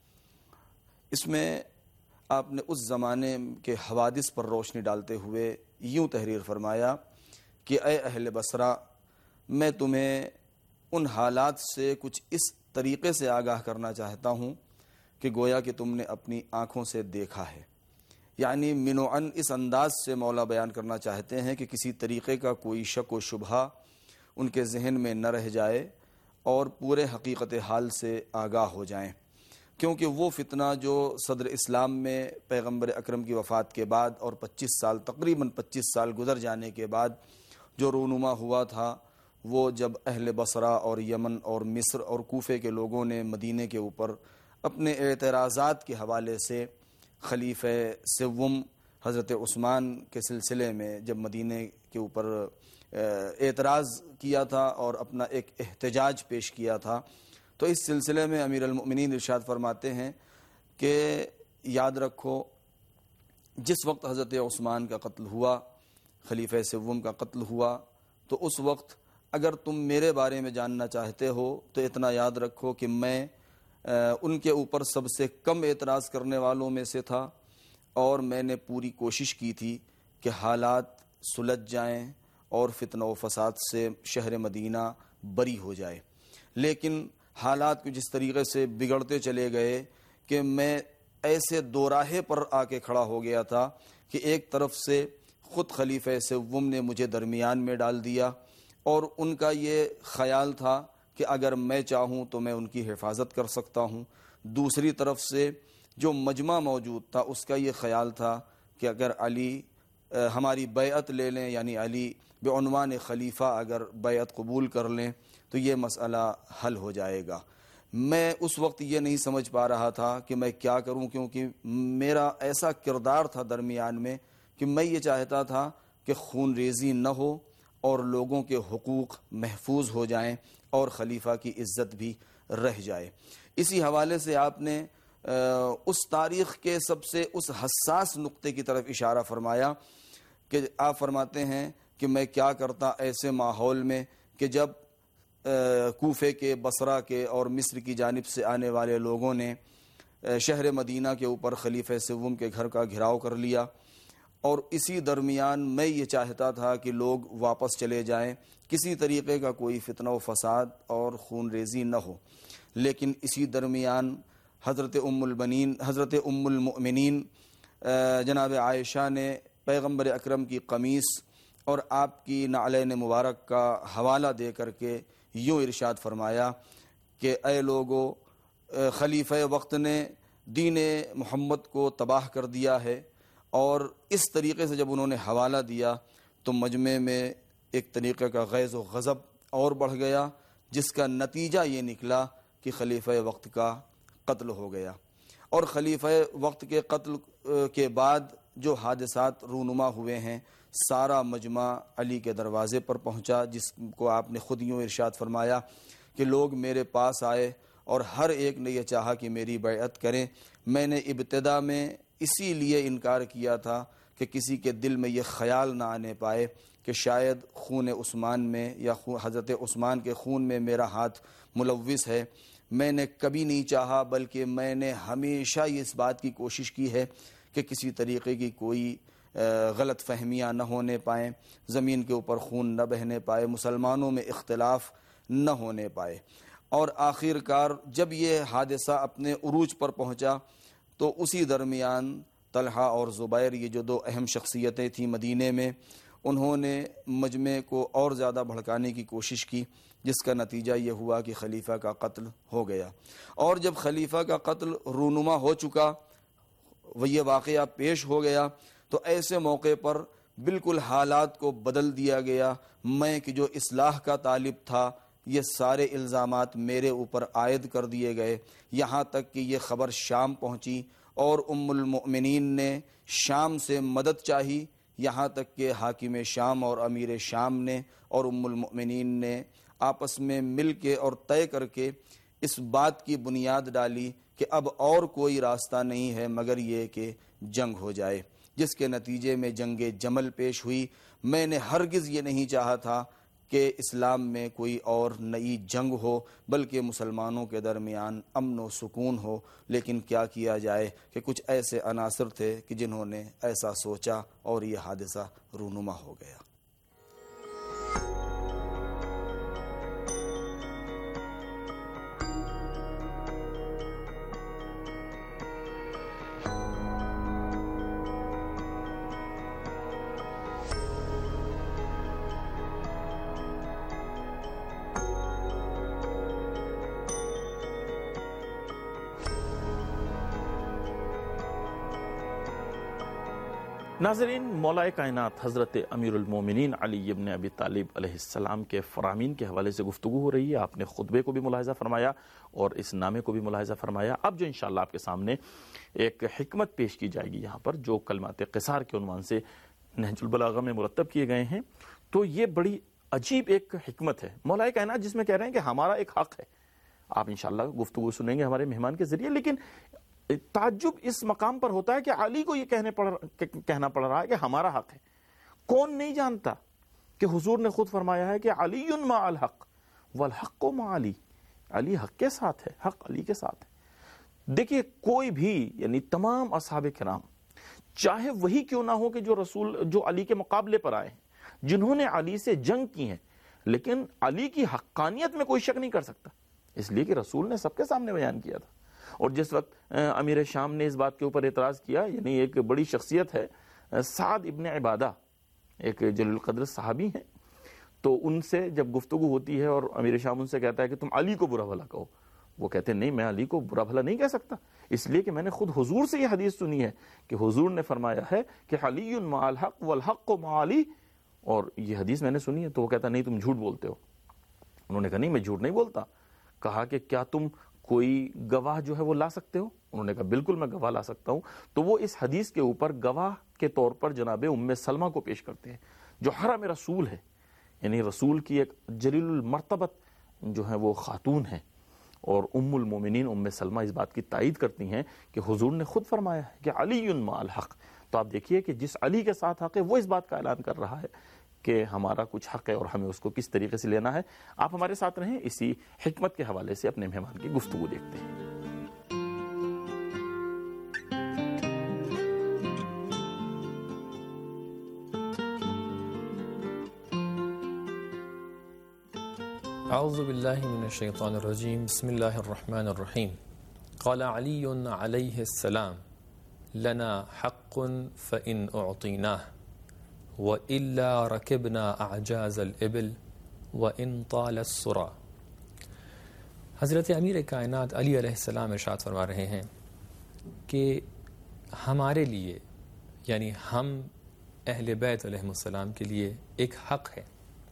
S9: اس میں آپ نے اس زمانے کے حوادث پر روشنی ڈالتے ہوئے یوں تحریر فرمایا کہ اے اہل بصرہ، میں تمہیں ان حالات سے کچھ اس طریقے سے آگاہ کرنا چاہتا ہوں کہ گویا کہ تم نے اپنی آنکھوں سے دیکھا ہے. یعنی منوعاً اس انداز سے مولا بیان کرنا چاہتے ہیں کہ کسی طریقے کا کوئی شک و شبہ ان کے ذہن میں نہ رہ جائے اور پورے حقیقت حال سے آگاہ ہو جائیں، کیونکہ وہ فتنہ جو صدر اسلام میں پیغمبر اکرم کی وفات کے بعد اور پچیس سال تقریباً پچیس سال گزر جانے کے بعد جو رونما ہوا تھا، وہ جب اہل بصرہ اور یمن اور مصر اور کوفے کے لوگوں نے مدینے کے اوپر اپنے اعتراضات کے حوالے سے خلیفہ سوم حضرت عثمان کے سلسلے میں جب مدینے کے اوپر اعتراض کیا تھا اور اپنا ایک احتجاج پیش کیا تھا، تو اس سلسلے میں امیر المؤمنین ارشاد فرماتے ہیں کہ یاد رکھو جس وقت حضرت عثمان کا قتل ہوا، خلیفہ سوم کا قتل ہوا، تو اس وقت اگر تم میرے بارے میں جاننا چاہتے ہو تو اتنا یاد رکھو کہ میں ان کے اوپر سب سے کم اعتراض کرنے والوں میں سے تھا، اور میں نے پوری کوشش کی تھی کہ حالات سلجھ جائیں اور فتنہ و فساد سے شہر مدینہ بری ہو جائے. لیکن حالات کو جس طریقے سے بگڑتے چلے گئے کہ میں ایسے دو راہے پر آ کے کھڑا ہو گیا تھا کہ ایک طرف سے خود خلیفہ سوم نے مجھے درمیان میں ڈال دیا، اور ان کا یہ خیال تھا کہ اگر میں چاہوں تو میں ان کی حفاظت کر سکتا ہوں. دوسری طرف سے جو مجمع موجود تھا اس کا یہ خیال تھا کہ اگر علی ہماری بیعت لے لیں، یعنی علی بعنوان خلیفہ اگر بیعت قبول کر لیں تو یہ مسئلہ حل ہو جائے گا. میں اس وقت یہ نہیں سمجھ پا رہا تھا کہ میں کیا کروں، کیونکہ میرا ایسا کردار تھا درمیان میں کہ میں یہ چاہتا تھا کہ خون ریزی نہ ہو اور لوگوں کے حقوق محفوظ ہو جائیں اور خلیفہ کی عزت بھی رہ جائے. اسی حوالے سے آپ نے اس تاریخ کے سب سے اس حساس نقطے کی طرف اشارہ فرمایا کہ آپ فرماتے ہیں کہ میں کیا کرتا ایسے ماحول میں کہ جب کوفے کے، بصرہ کے اور مصر کی جانب سے آنے والے لوگوں نے شہر مدینہ کے اوپر خلیفہ سوم کے گھر کا گھراؤ کر لیا، اور اسی درمیان میں یہ چاہتا تھا کہ لوگ واپس چلے جائیں، کسی طریقے کا کوئی فتنہ و فساد اور خون ریزی نہ ہو. لیکن اسی درمیان حضرت ام البنین حضرت ام المؤمنین جناب عائشہ نے پیغمبر اکرم کی قمیص اور آپ کی نعلین مبارک کا حوالہ دے کر کے یوں ارشاد فرمایا کہ اے لوگو، خلیفہ وقت نے دین محمد کو تباہ کر دیا ہے. اور اس طریقے سے جب انہوں نے حوالہ دیا تو مجمع میں ایک طریقے کا غیظ و غضب اور بڑھ گیا، جس کا نتیجہ یہ نکلا کہ خلیفہ وقت کا قتل ہو گیا. اور خلیفہ وقت کے قتل کے بعد جو حادثات رونما ہوئے ہیں، سارا مجمع علی کے دروازے پر پہنچا، جس کو آپ نے خود یوں ارشاد فرمایا کہ لوگ میرے پاس آئے اور ہر ایک نے یہ چاہا کہ میری بیعت کریں. میں نے ابتدا میں اسی لیے انکار کیا تھا کہ کسی کے دل میں یہ خیال نہ آنے پائے کہ شاید خون عثمان میں یا حضرت عثمان کے خون میں میرا ہاتھ ملوث ہے. میں نے کبھی نہیں چاہا، بلکہ میں نے ہمیشہ اس بات کی کوشش کی ہے کہ کسی طریقے کی کوئی غلط فہمیاں نہ ہونے پائیں، زمین کے اوپر خون نہ بہنے پائے، مسلمانوں میں اختلاف نہ ہونے پائے۔ اور آخر کار جب یہ حادثہ اپنے عروج پر پہنچا تو اسی درمیان طلحہ اور زبیر، یہ جو دو اہم شخصیتیں تھیں مدینے میں، انہوں نے مجمع کو اور زیادہ بھڑکانے کی کوشش کی، جس کا نتیجہ یہ ہوا کہ خلیفہ کا قتل ہو گیا۔ اور جب خلیفہ کا قتل رونما ہو چکا، وہ یہ واقعہ پیش ہو گیا، تو ایسے موقع پر بالکل حالات کو بدل دیا گیا۔ میں کہ جو اصلاح کا طالب تھا، یہ سارے الزامات میرے اوپر عائد کر دیے گئے، یہاں تک کہ یہ خبر شام پہنچی اور ام المؤمنین نے شام سے مدد چاہی، یہاں تک کہ حاکم شام اور امیر شام نے اور ام المؤمنین نے آپس میں مل کے اور طے کر کے اس بات کی بنیاد ڈالی کہ اب اور کوئی راستہ نہیں ہے مگر یہ کہ جنگ ہو جائے، جس کے نتیجے میں جنگ جمل پیش ہوئی۔ میں نے ہرگز یہ نہیں چاہا تھا کہ اسلام میں کوئی اور نئی جنگ ہو، بلکہ مسلمانوں کے درمیان امن و سکون ہو، لیکن کیا کیا جائے کہ کچھ ایسے عناصر تھے کہ جنہوں نے ایسا سوچا اور یہ حادثہ رونما ہو گیا۔
S7: ناظرین، مولا کائنات حضرت امیر المومنین علی ابن ابی طالب علیہ السلام کے فرامین کے حوالے سے گفتگو ہو رہی ہے۔ آپ نے خطبے کو بھی ملاحظہ فرمایا اور اس نامے کو بھی ملاحظہ فرمایا۔ اب جو انشاءاللہ آپ کے سامنے ایک حکمت پیش کی جائے گی یہاں پر، جو کلمات قصار کے عنوان سے نہج البلاغہ میں مرتب کیے گئے ہیں، تو یہ بڑی عجیب ایک حکمت ہے مولا کائنات، جس میں کہہ رہے ہیں کہ ہمارا ایک حق ہے۔ آپ انشاءاللہ گفتگو سنیں گے ہمارے مہمان کے ذریعے، لیکن تعجب اس مقام پر ہوتا ہے کہ علی کو یہ کہنے پڑ کہنا پڑ رہا ہے کہ ہمارا حق ہے۔ کون نہیں جانتا کہ حضور نے خود فرمایا ہے کہ علی مع الحق والحق مع علی، علی حق کے ساتھ ہے، حق علی کے ساتھ ہے۔ دیکھیے، کوئی بھی یعنی تمام اصحاب کرام، چاہے وہی کیوں نہ ہو کہ جو رسول جو علی کے مقابلے پر آئے ہیں، جنہوں نے علی سے جنگ کی ہے، لیکن علی کی حقانیت میں کوئی شک نہیں کر سکتا، اس لیے کہ رسول نے سب کے سامنے بیان کیا تھا۔ اور جس وقت امیر شام نے اس بات کے اوپر اعتراض کیا، یعنی ایک بڑی شخصیت ہے سعد ابن عبادہ، ایک جلیل القدر صحابی ہیں، تو ان سے جب گفتگو ہوتی ہے اور امیر شام ان سے کہتا ہے کہ تم علی کو برا بھلا کہو، وہ کہتے ہیں نہیں، میں علی کو برا بھلا نہیں کہہ سکتا، اس لیے کہ میں نے خود حضور سے یہ حدیث سنی ہے کہ حضور نے فرمایا ہے کہ علی مع الحق والحق مع علی، اور یہ حدیث میں نے سنی ہے۔ تو وہ کہتا نہیں، تم جھوٹ بولتے ہو۔ انہوں نے کہا نہیں، میں جھوٹ نہیں بولتا۔ کہا کہ کیا تم کوئی گواہ جو ہے وہ لا سکتے ہو؟ انہوں نے کہا بالکل میں گواہ لا سکتا ہوں۔ تو وہ اس حدیث کے اوپر گواہ کے طور پر جناب ام سلمہ کو پیش کرتے ہیں، جو حرم رسول ہے، یعنی رسول کی ایک جلیل المرتبت جو ہے وہ خاتون ہے، اور ام المومنین ام سلمہ اس بات کی تائید کرتی ہیں کہ حضور نے خود فرمایا ہے کہ علی مع الحق۔ تو آپ دیکھیے کہ جس علی کے ساتھ حق ہے، وہ اس بات کا اعلان کر رہا ہے کہ ہمارا کچھ حق ہے اور ہمیں اس کو کس طریقے سے لینا ہے۔ آپ ہمارے ساتھ رہیں، اسی حکمت کے حوالے سے اپنے مہمان کی گفتگو دیکھتے ہیں۔
S10: اعوذ باللہ من الشیطان الرجیم، بسم اللہ الرحمن الرحیم۔ قال علی علیہ السلام لنا حق فإن اعطیناہ وَإِلَّا رَكِبْنَا أَعْجَازَ الْإِبِلِ وَإِن طَالَ السُّرَى۔ حضرت امیر کائنات علی علیہ السلام ارشاد فرما رہے ہیں کہ ہمارے لیے، یعنی ہم اہل بیت علیہ السلام کے لیے ایک حق ہے۔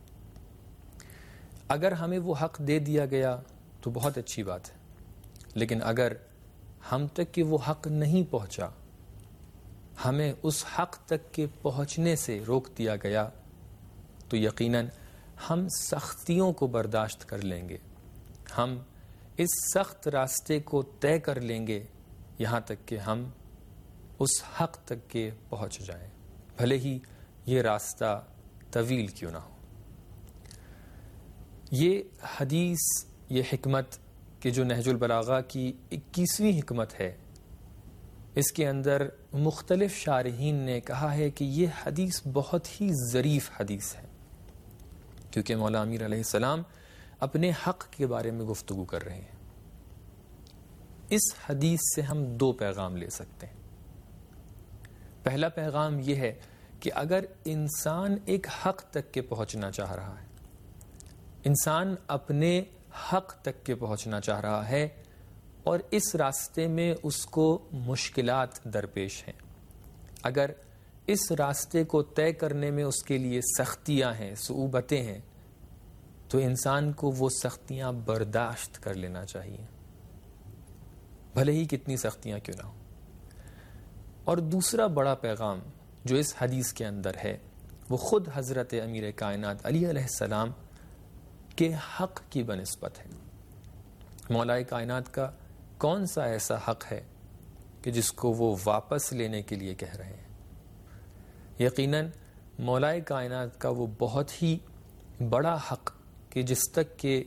S10: اگر ہمیں وہ حق دے دیا گیا تو بہت اچھی بات ہے، لیکن اگر ہم تک کہ وہ حق نہیں پہنچا، ہمیں اس حق تک کے پہنچنے سے روک دیا گیا، تو یقیناً ہم سختیوں کو برداشت کر لیں گے، ہم اس سخت راستے کو طے کر لیں گے یہاں تک کہ ہم اس حق تک کے پہنچ جائیں، بھلے ہی یہ راستہ طویل کیوں نہ ہو۔ یہ حدیث، یہ حکمت کہ جو نہج البلاغہ کی اکیسویں حکمت ہے، اس کے اندر مختلف شارحین نے کہا ہے کہ یہ حدیث بہت ہی ظریف حدیث ہے، کیونکہ مولا امیر علیہ السلام اپنے حق کے بارے میں گفتگو کر رہے ہیں۔ اس حدیث سے ہم دو پیغام لے سکتے ہیں۔ پہلا پیغام یہ ہے کہ اگر انسان ایک حق تک کے پہنچنا چاہ رہا ہے، انسان اپنے حق تک کے پہنچنا چاہ رہا ہے اور اس راستے میں اس کو مشکلات درپیش ہیں، اگر اس راستے کو طے کرنے میں اس کے لیے سختیاں ہیں، صعوبتیں ہیں، تو انسان کو وہ سختیاں برداشت کر لینا چاہیے، بھلے ہی کتنی سختیاں کیوں نہ ہوں۔ اور دوسرا بڑا پیغام جو اس حدیث کے اندر ہے وہ خود حضرت امیر کائنات علی علیہ السلام کے حق کی بنسبت ہے۔ مولا کائنات کا کون سا ایسا حق ہے کہ جس کو وہ واپس لینے کے لیے کہہ رہے ہیں؟ یقیناً مولا کائنات کا وہ بہت ہی بڑا حق کہ جس تک کہ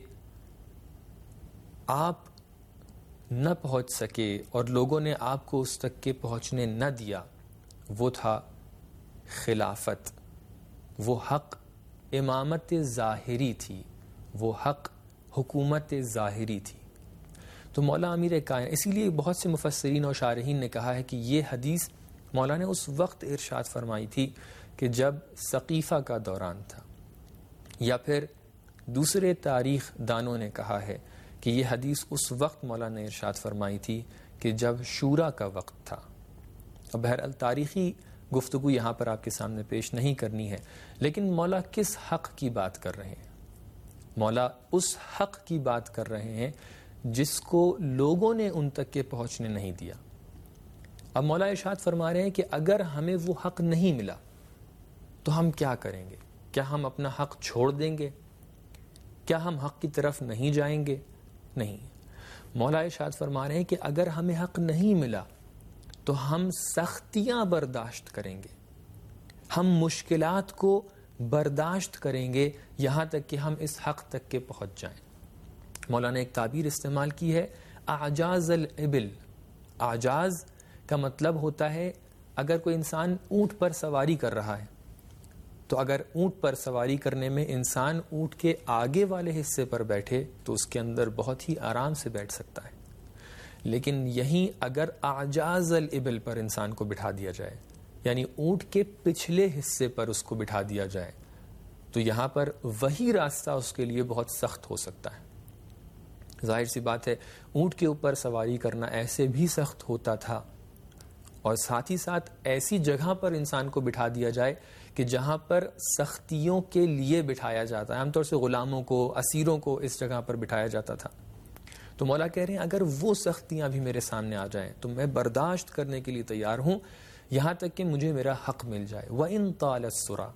S10: آپ نہ پہنچ سکے اور لوگوں نے آپ کو اس تک کے پہنچنے نہ دیا، وہ تھا خلافت۔ وہ حق امامت ظاہری تھی، وہ حق حکومت ظاہری تھی۔ تو مولا امیر کائنات، اسی لیے بہت سے مفسرین اور شارحین نے کہا ہے کہ یہ حدیث مولا نے اس وقت ارشاد فرمائی تھی کہ جب ثقیفہ کا دوران تھا، یا پھر دوسرے تاریخ دانوں نے کہا ہے کہ یہ حدیث اس وقت مولا نے ارشاد فرمائی تھی کہ جب شورا کا وقت تھا۔ اب بہرحال تاریخی گفتگو یہاں پر آپ کے سامنے پیش نہیں کرنی ہے، لیکن مولا کس حق کی بات کر رہے ہیں؟ مولا اس حق کی بات کر رہے ہیں جس کو لوگوں نے ان تک کے پہنچنے نہیں دیا۔ اب مولا ارشاد فرما رہے ہیں کہ اگر ہمیں وہ حق نہیں ملا تو ہم کیا کریں گے؟ کیا ہم اپنا حق چھوڑ دیں گے؟ کیا ہم حق کی طرف نہیں جائیں گے؟ نہیں، مولا ارشاد فرما رہے ہیں کہ اگر ہمیں حق نہیں ملا تو ہم سختیاں برداشت کریں گے، ہم مشکلات کو برداشت کریں گے یہاں تک کہ ہم اس حق تک کے پہنچ جائیں۔ مولا نے ایک تعبیر استعمال کی ہے، اعجاز الابل۔ اعجاز کا مطلب ہوتا ہے اگر کوئی انسان اونٹ پر سواری کر رہا ہے تو اگر اونٹ پر سواری کرنے میں انسان اونٹ کے آگے والے حصے پر بیٹھے تو اس کے اندر بہت ہی آرام سے بیٹھ سکتا ہے، لیکن یہیں اگر اعجاز الابل پر انسان کو بٹھا دیا جائے، یعنی اونٹ کے پچھلے حصے پر اس کو بٹھا دیا جائے، تو یہاں پر وہی راستہ اس کے لیے بہت سخت ہو سکتا ہے۔ ظاہر سی بات ہے، اونٹ کے اوپر سواری کرنا ایسے بھی سخت ہوتا تھا، اور ساتھ ہی ساتھ ایسی جگہ پر انسان کو بٹھا دیا جائے کہ جہاں پر سختیوں کے لیے بٹھایا جاتا ہے، عام طور سے غلاموں کو، اسیروں کو اس جگہ پر بٹھایا جاتا تھا۔ تو مولا کہہ رہے ہیں اگر وہ سختیاں بھی میرے سامنے آ جائیں تو میں برداشت کرنے کے لیے تیار ہوں یہاں تک کہ مجھے میرا حق مل جائے۔ وَإِن طَالَ السُّرَى،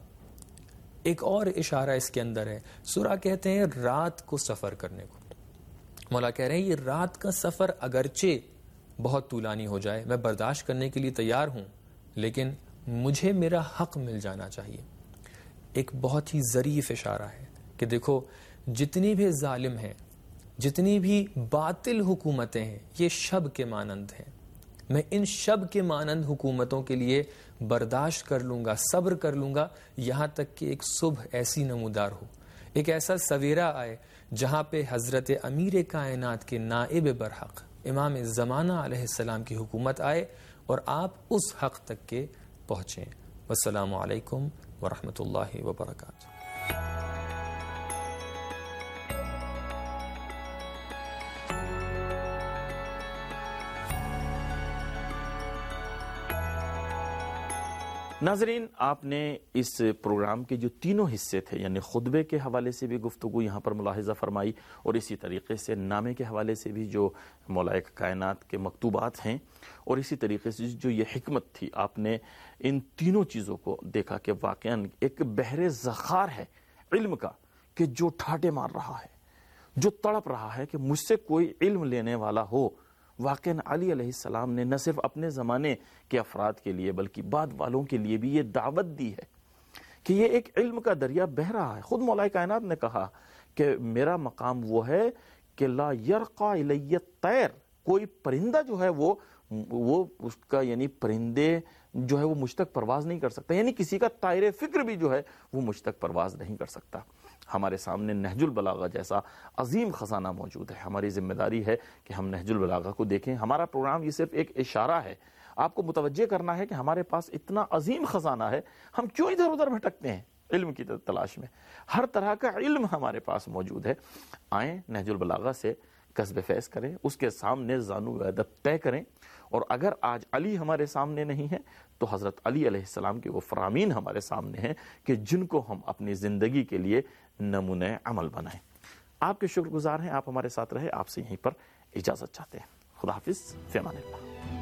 S10: ایک اور اشارہ اس کے اندر ہے، سورہ کہتے ہیں رات کو سفر کرنے کو۔ مولا کہہ رہے ہیں یہ رات کا سفر اگرچہ بہت طولانی ہو جائے میں برداشت کرنے کے لیے تیار ہوں، لیکن مجھے میرا حق مل جانا چاہیے۔ ایک بہت ہی ظریف اشارہ ہے کہ دیکھو جتنی بھی ظالم ہیں، جتنی بھی باطل حکومتیں ہیں، یہ شب کے مانند ہیں، میں ان شب کے مانند حکومتوں کے لیے برداشت کر لوں گا، صبر کر لوں گا، یہاں تک کہ ایک صبح ایسی نمودار ہو، ایک ایسا سویرا آئے جہاں پہ حضرت امیر کائنات کے نائب برحق امام زمانہ علیہ السلام کی حکومت آئے اور آپ اس حق تک کے پہنچیں۔ والسلام علیکم ورحمۃ اللہ وبرکاتہ۔
S7: ناظرین، آپ نے اس پروگرام کے جو تینوں حصے تھے یعنی خطبے کے حوالے سے بھی گفتگو یہاں پر ملاحظہ فرمائی، اور اسی طریقے سے نامے کے حوالے سے بھی جو مولا کائنات کے مکتوبات ہیں، اور اسی طریقے سے جو یہ حکمت تھی، آپ نے ان تینوں چیزوں کو دیکھا کہ واقعاً ایک بحر ذخار ہے علم کا کہ جو ٹھاٹے مار رہا ہے، جو تڑپ رہا ہے کہ مجھ سے کوئی علم لینے والا ہو۔ واقعاً علی علیہ السلام نے نہ صرف اپنے زمانے کے افراد کے لیے بلکہ بعد والوں کے لیے بھی یہ دعوت دی ہے کہ یہ ایک علم کا دریا بہہ رہا ہے۔ خود مولا کائنات نے کہا کہ میرا مقام وہ ہے کہ لا یرقا الی الطیر، کوئی پرندہ جو ہے وہ وہ اس کا یعنی پرندے جو ہے وہ مجھ تک پرواز نہیں کر سکتا، یعنی کسی کا طائر فکر بھی جو ہے وہ مجھ تک پرواز نہیں کر سکتا۔ ہمارے سامنے نہج البلاغہ جیسا عظیم خزانہ موجود ہے، ہماری ذمہ داری ہے کہ ہم نہج البلاغہ کو دیکھیں۔ ہمارا پروگرام یہ صرف ایک اشارہ ہے، آپ کو متوجہ کرنا ہے کہ ہمارے پاس اتنا عظیم خزانہ ہے، ہم کیوں ادھر ادھر بھٹکتے ہیں علم کی تلاش میں؟ ہر طرح کا علم ہمارے پاس موجود ہے۔ آئیں نہج البلاغہ سے کسب فیض کریں، اس کے سامنے زانو ادب طے کریں، اور اگر آج علی ہمارے سامنے نہیں ہے تو حضرت علی علیہ السلام کے وہ فرامین ہمارے سامنے ہیں کہ جن کو ہم اپنی زندگی کے لیے نمونہ عمل بنائیں۔ آپ کے شکر گزار ہیں، آپ ہمارے ساتھ رہے، آپ سے یہیں پر اجازت چاہتے ہیں۔ خدا حافظ، فی امان اللہ۔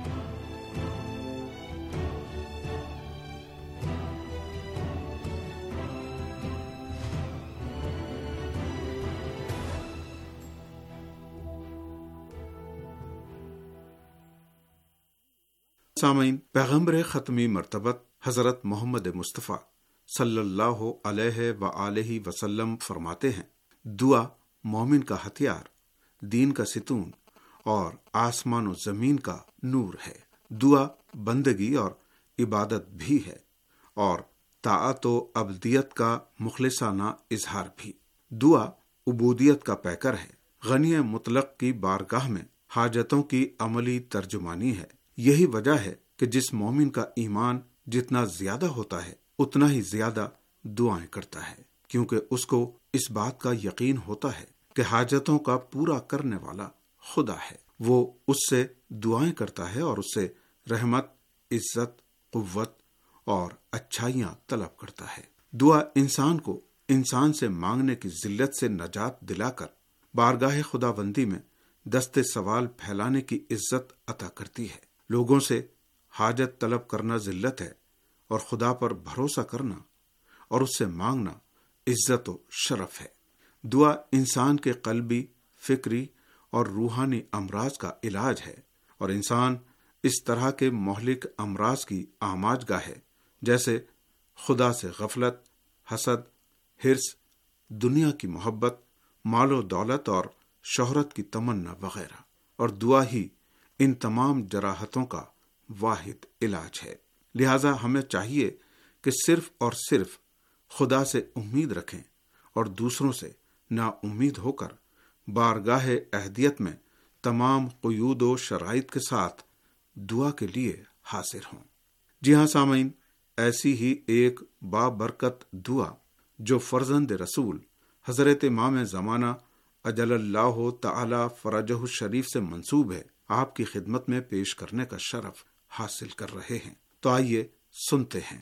S11: سامعین، پیغمبر ختمی مرتبت حضرت محمد مصطفیٰ صلی اللہ علیہ وآلہ وسلم فرماتے ہیں، دعا مومن کا ہتھیار، دین کا ستون اور آسمان و زمین کا نور ہے۔ دعا بندگی اور عبادت بھی ہے اور طاعت و عبدیت کا مخلصانہ اظہار بھی۔ دعا عبودیت کا پیکر ہے، غنی مطلق کی بارگاہ میں حاجتوں کی عملی ترجمانی ہے۔ یہی وجہ ہے کہ جس مومن کا ایمان جتنا زیادہ ہوتا ہے اتنا ہی زیادہ دعائیں کرتا ہے، کیونکہ اس کو اس بات کا یقین ہوتا ہے کہ حاجتوں کا پورا کرنے والا خدا ہے۔ وہ اس سے دعائیں کرتا ہے اور اس سے رحمت، عزت، قوت اور اچھائیاں طلب کرتا ہے۔ دعا انسان کو انسان سے مانگنے کی ذلت سے نجات دلا کر بارگاہ خدا بندی میں دست سوال پھیلانے کی عزت عطا کرتی ہے۔ لوگوں سے حاجت طلب کرنا ذلت ہے اور خدا پر بھروسہ کرنا اور اس سے مانگنا عزت و شرف ہے۔ دعا انسان کے قلبی، فکری اور روحانی امراض کا علاج ہے، اور انسان اس طرح کے مہلک امراض کی آماج گاہ ہے جیسے خدا سے غفلت، حسد، حرص، دنیا کی محبت، مال و دولت اور شہرت کی تمنا وغیرہ، اور دعا ہی ان تمام جراحتوں کا واحد علاج ہے۔ لہذا ہمیں چاہیے کہ صرف اور صرف خدا سے امید رکھیں اور دوسروں سے نا امید ہو کر بارگاہ اہدیت میں تمام قیود و شرائط کے ساتھ دعا کے لیے حاضر ہوں۔ جی ہاں سامعین، ایسی ہی ایک بابرکت دعا جو فرزند رسول حضرت امام زمانہ اجل اللہ تعالی فرجہ الشریف سے منسوب ہے، آپ کی خدمت میں پیش کرنے کا شرف حاصل کر رہے ہیں۔ تو آئیے سنتے ہیں۔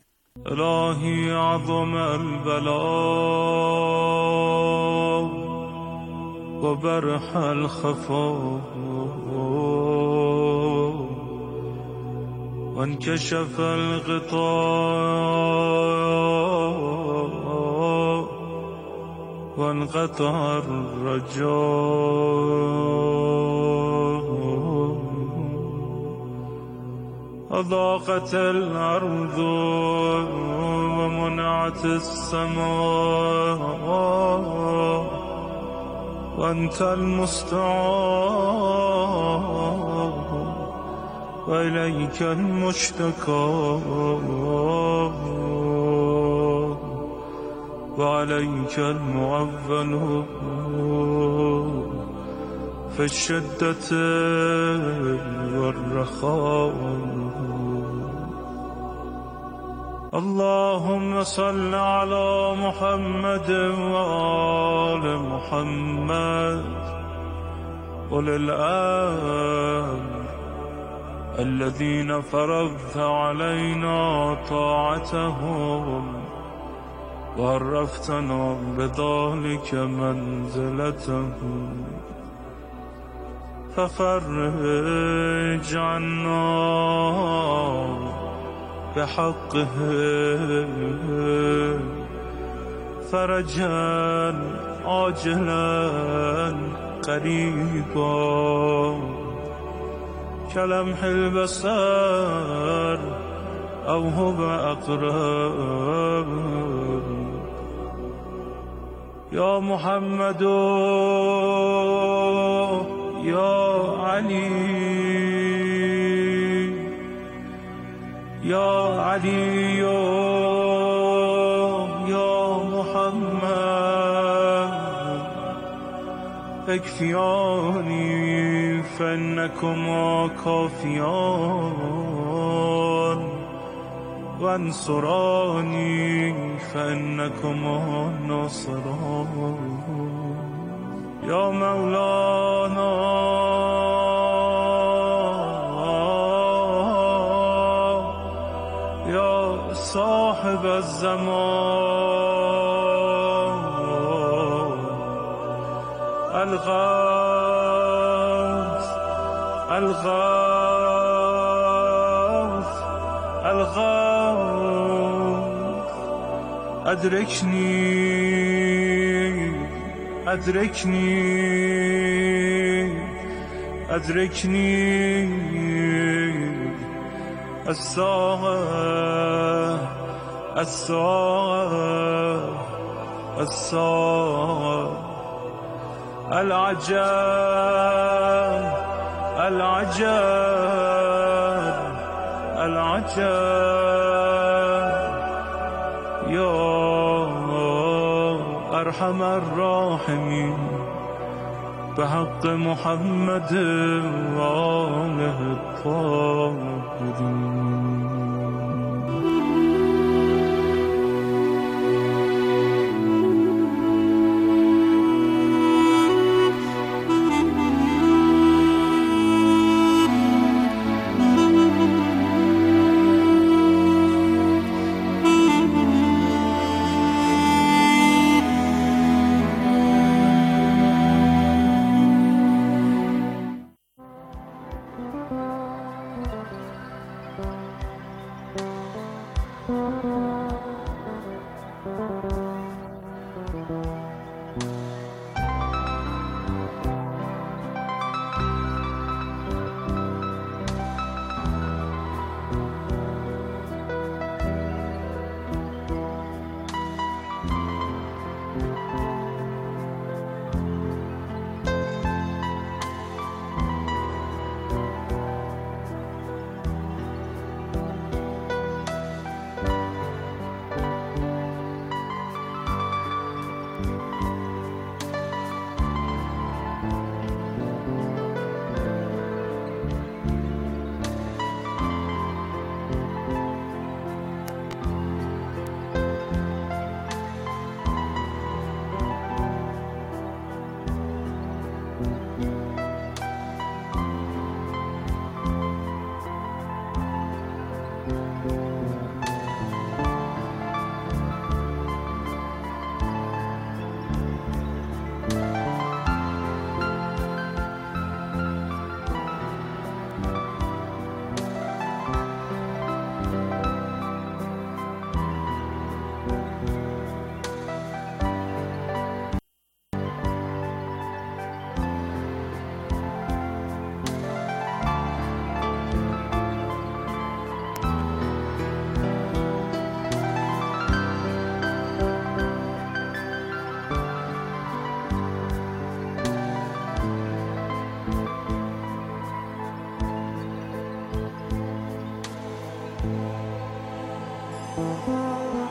S12: الہی اعظم البلاء وبرح الخفاء وانكشف الغطاء وانقطع الرجاء أضاقت الأرض ومنعت السماء وأنت المستعان وإليك المشتكى وعليك المعول في الشدة والرخاء اللهم صل على محمد وآل محمد أولي الأمر الذين فرضت علينا طاعتهم وعرفتنا بذلك منزلتهم ففرج عنا بحقه فرجا عاجلا قريبا كلمح البصر أو هو أقرب یا محمد یا علی یا علی یا محمد اکفیانی فانکما کافیان وانصرانی فانکما ناصران یا مولانا یا صاحب الزمان الغوث الغوث الغوث ادرکنی ادرکنی ادرکنی الساعة الساعة الساعة العجب العجب العجب يا أرحم الراحمين بحق محمد وآله الطاهرين.
S2: Thank you.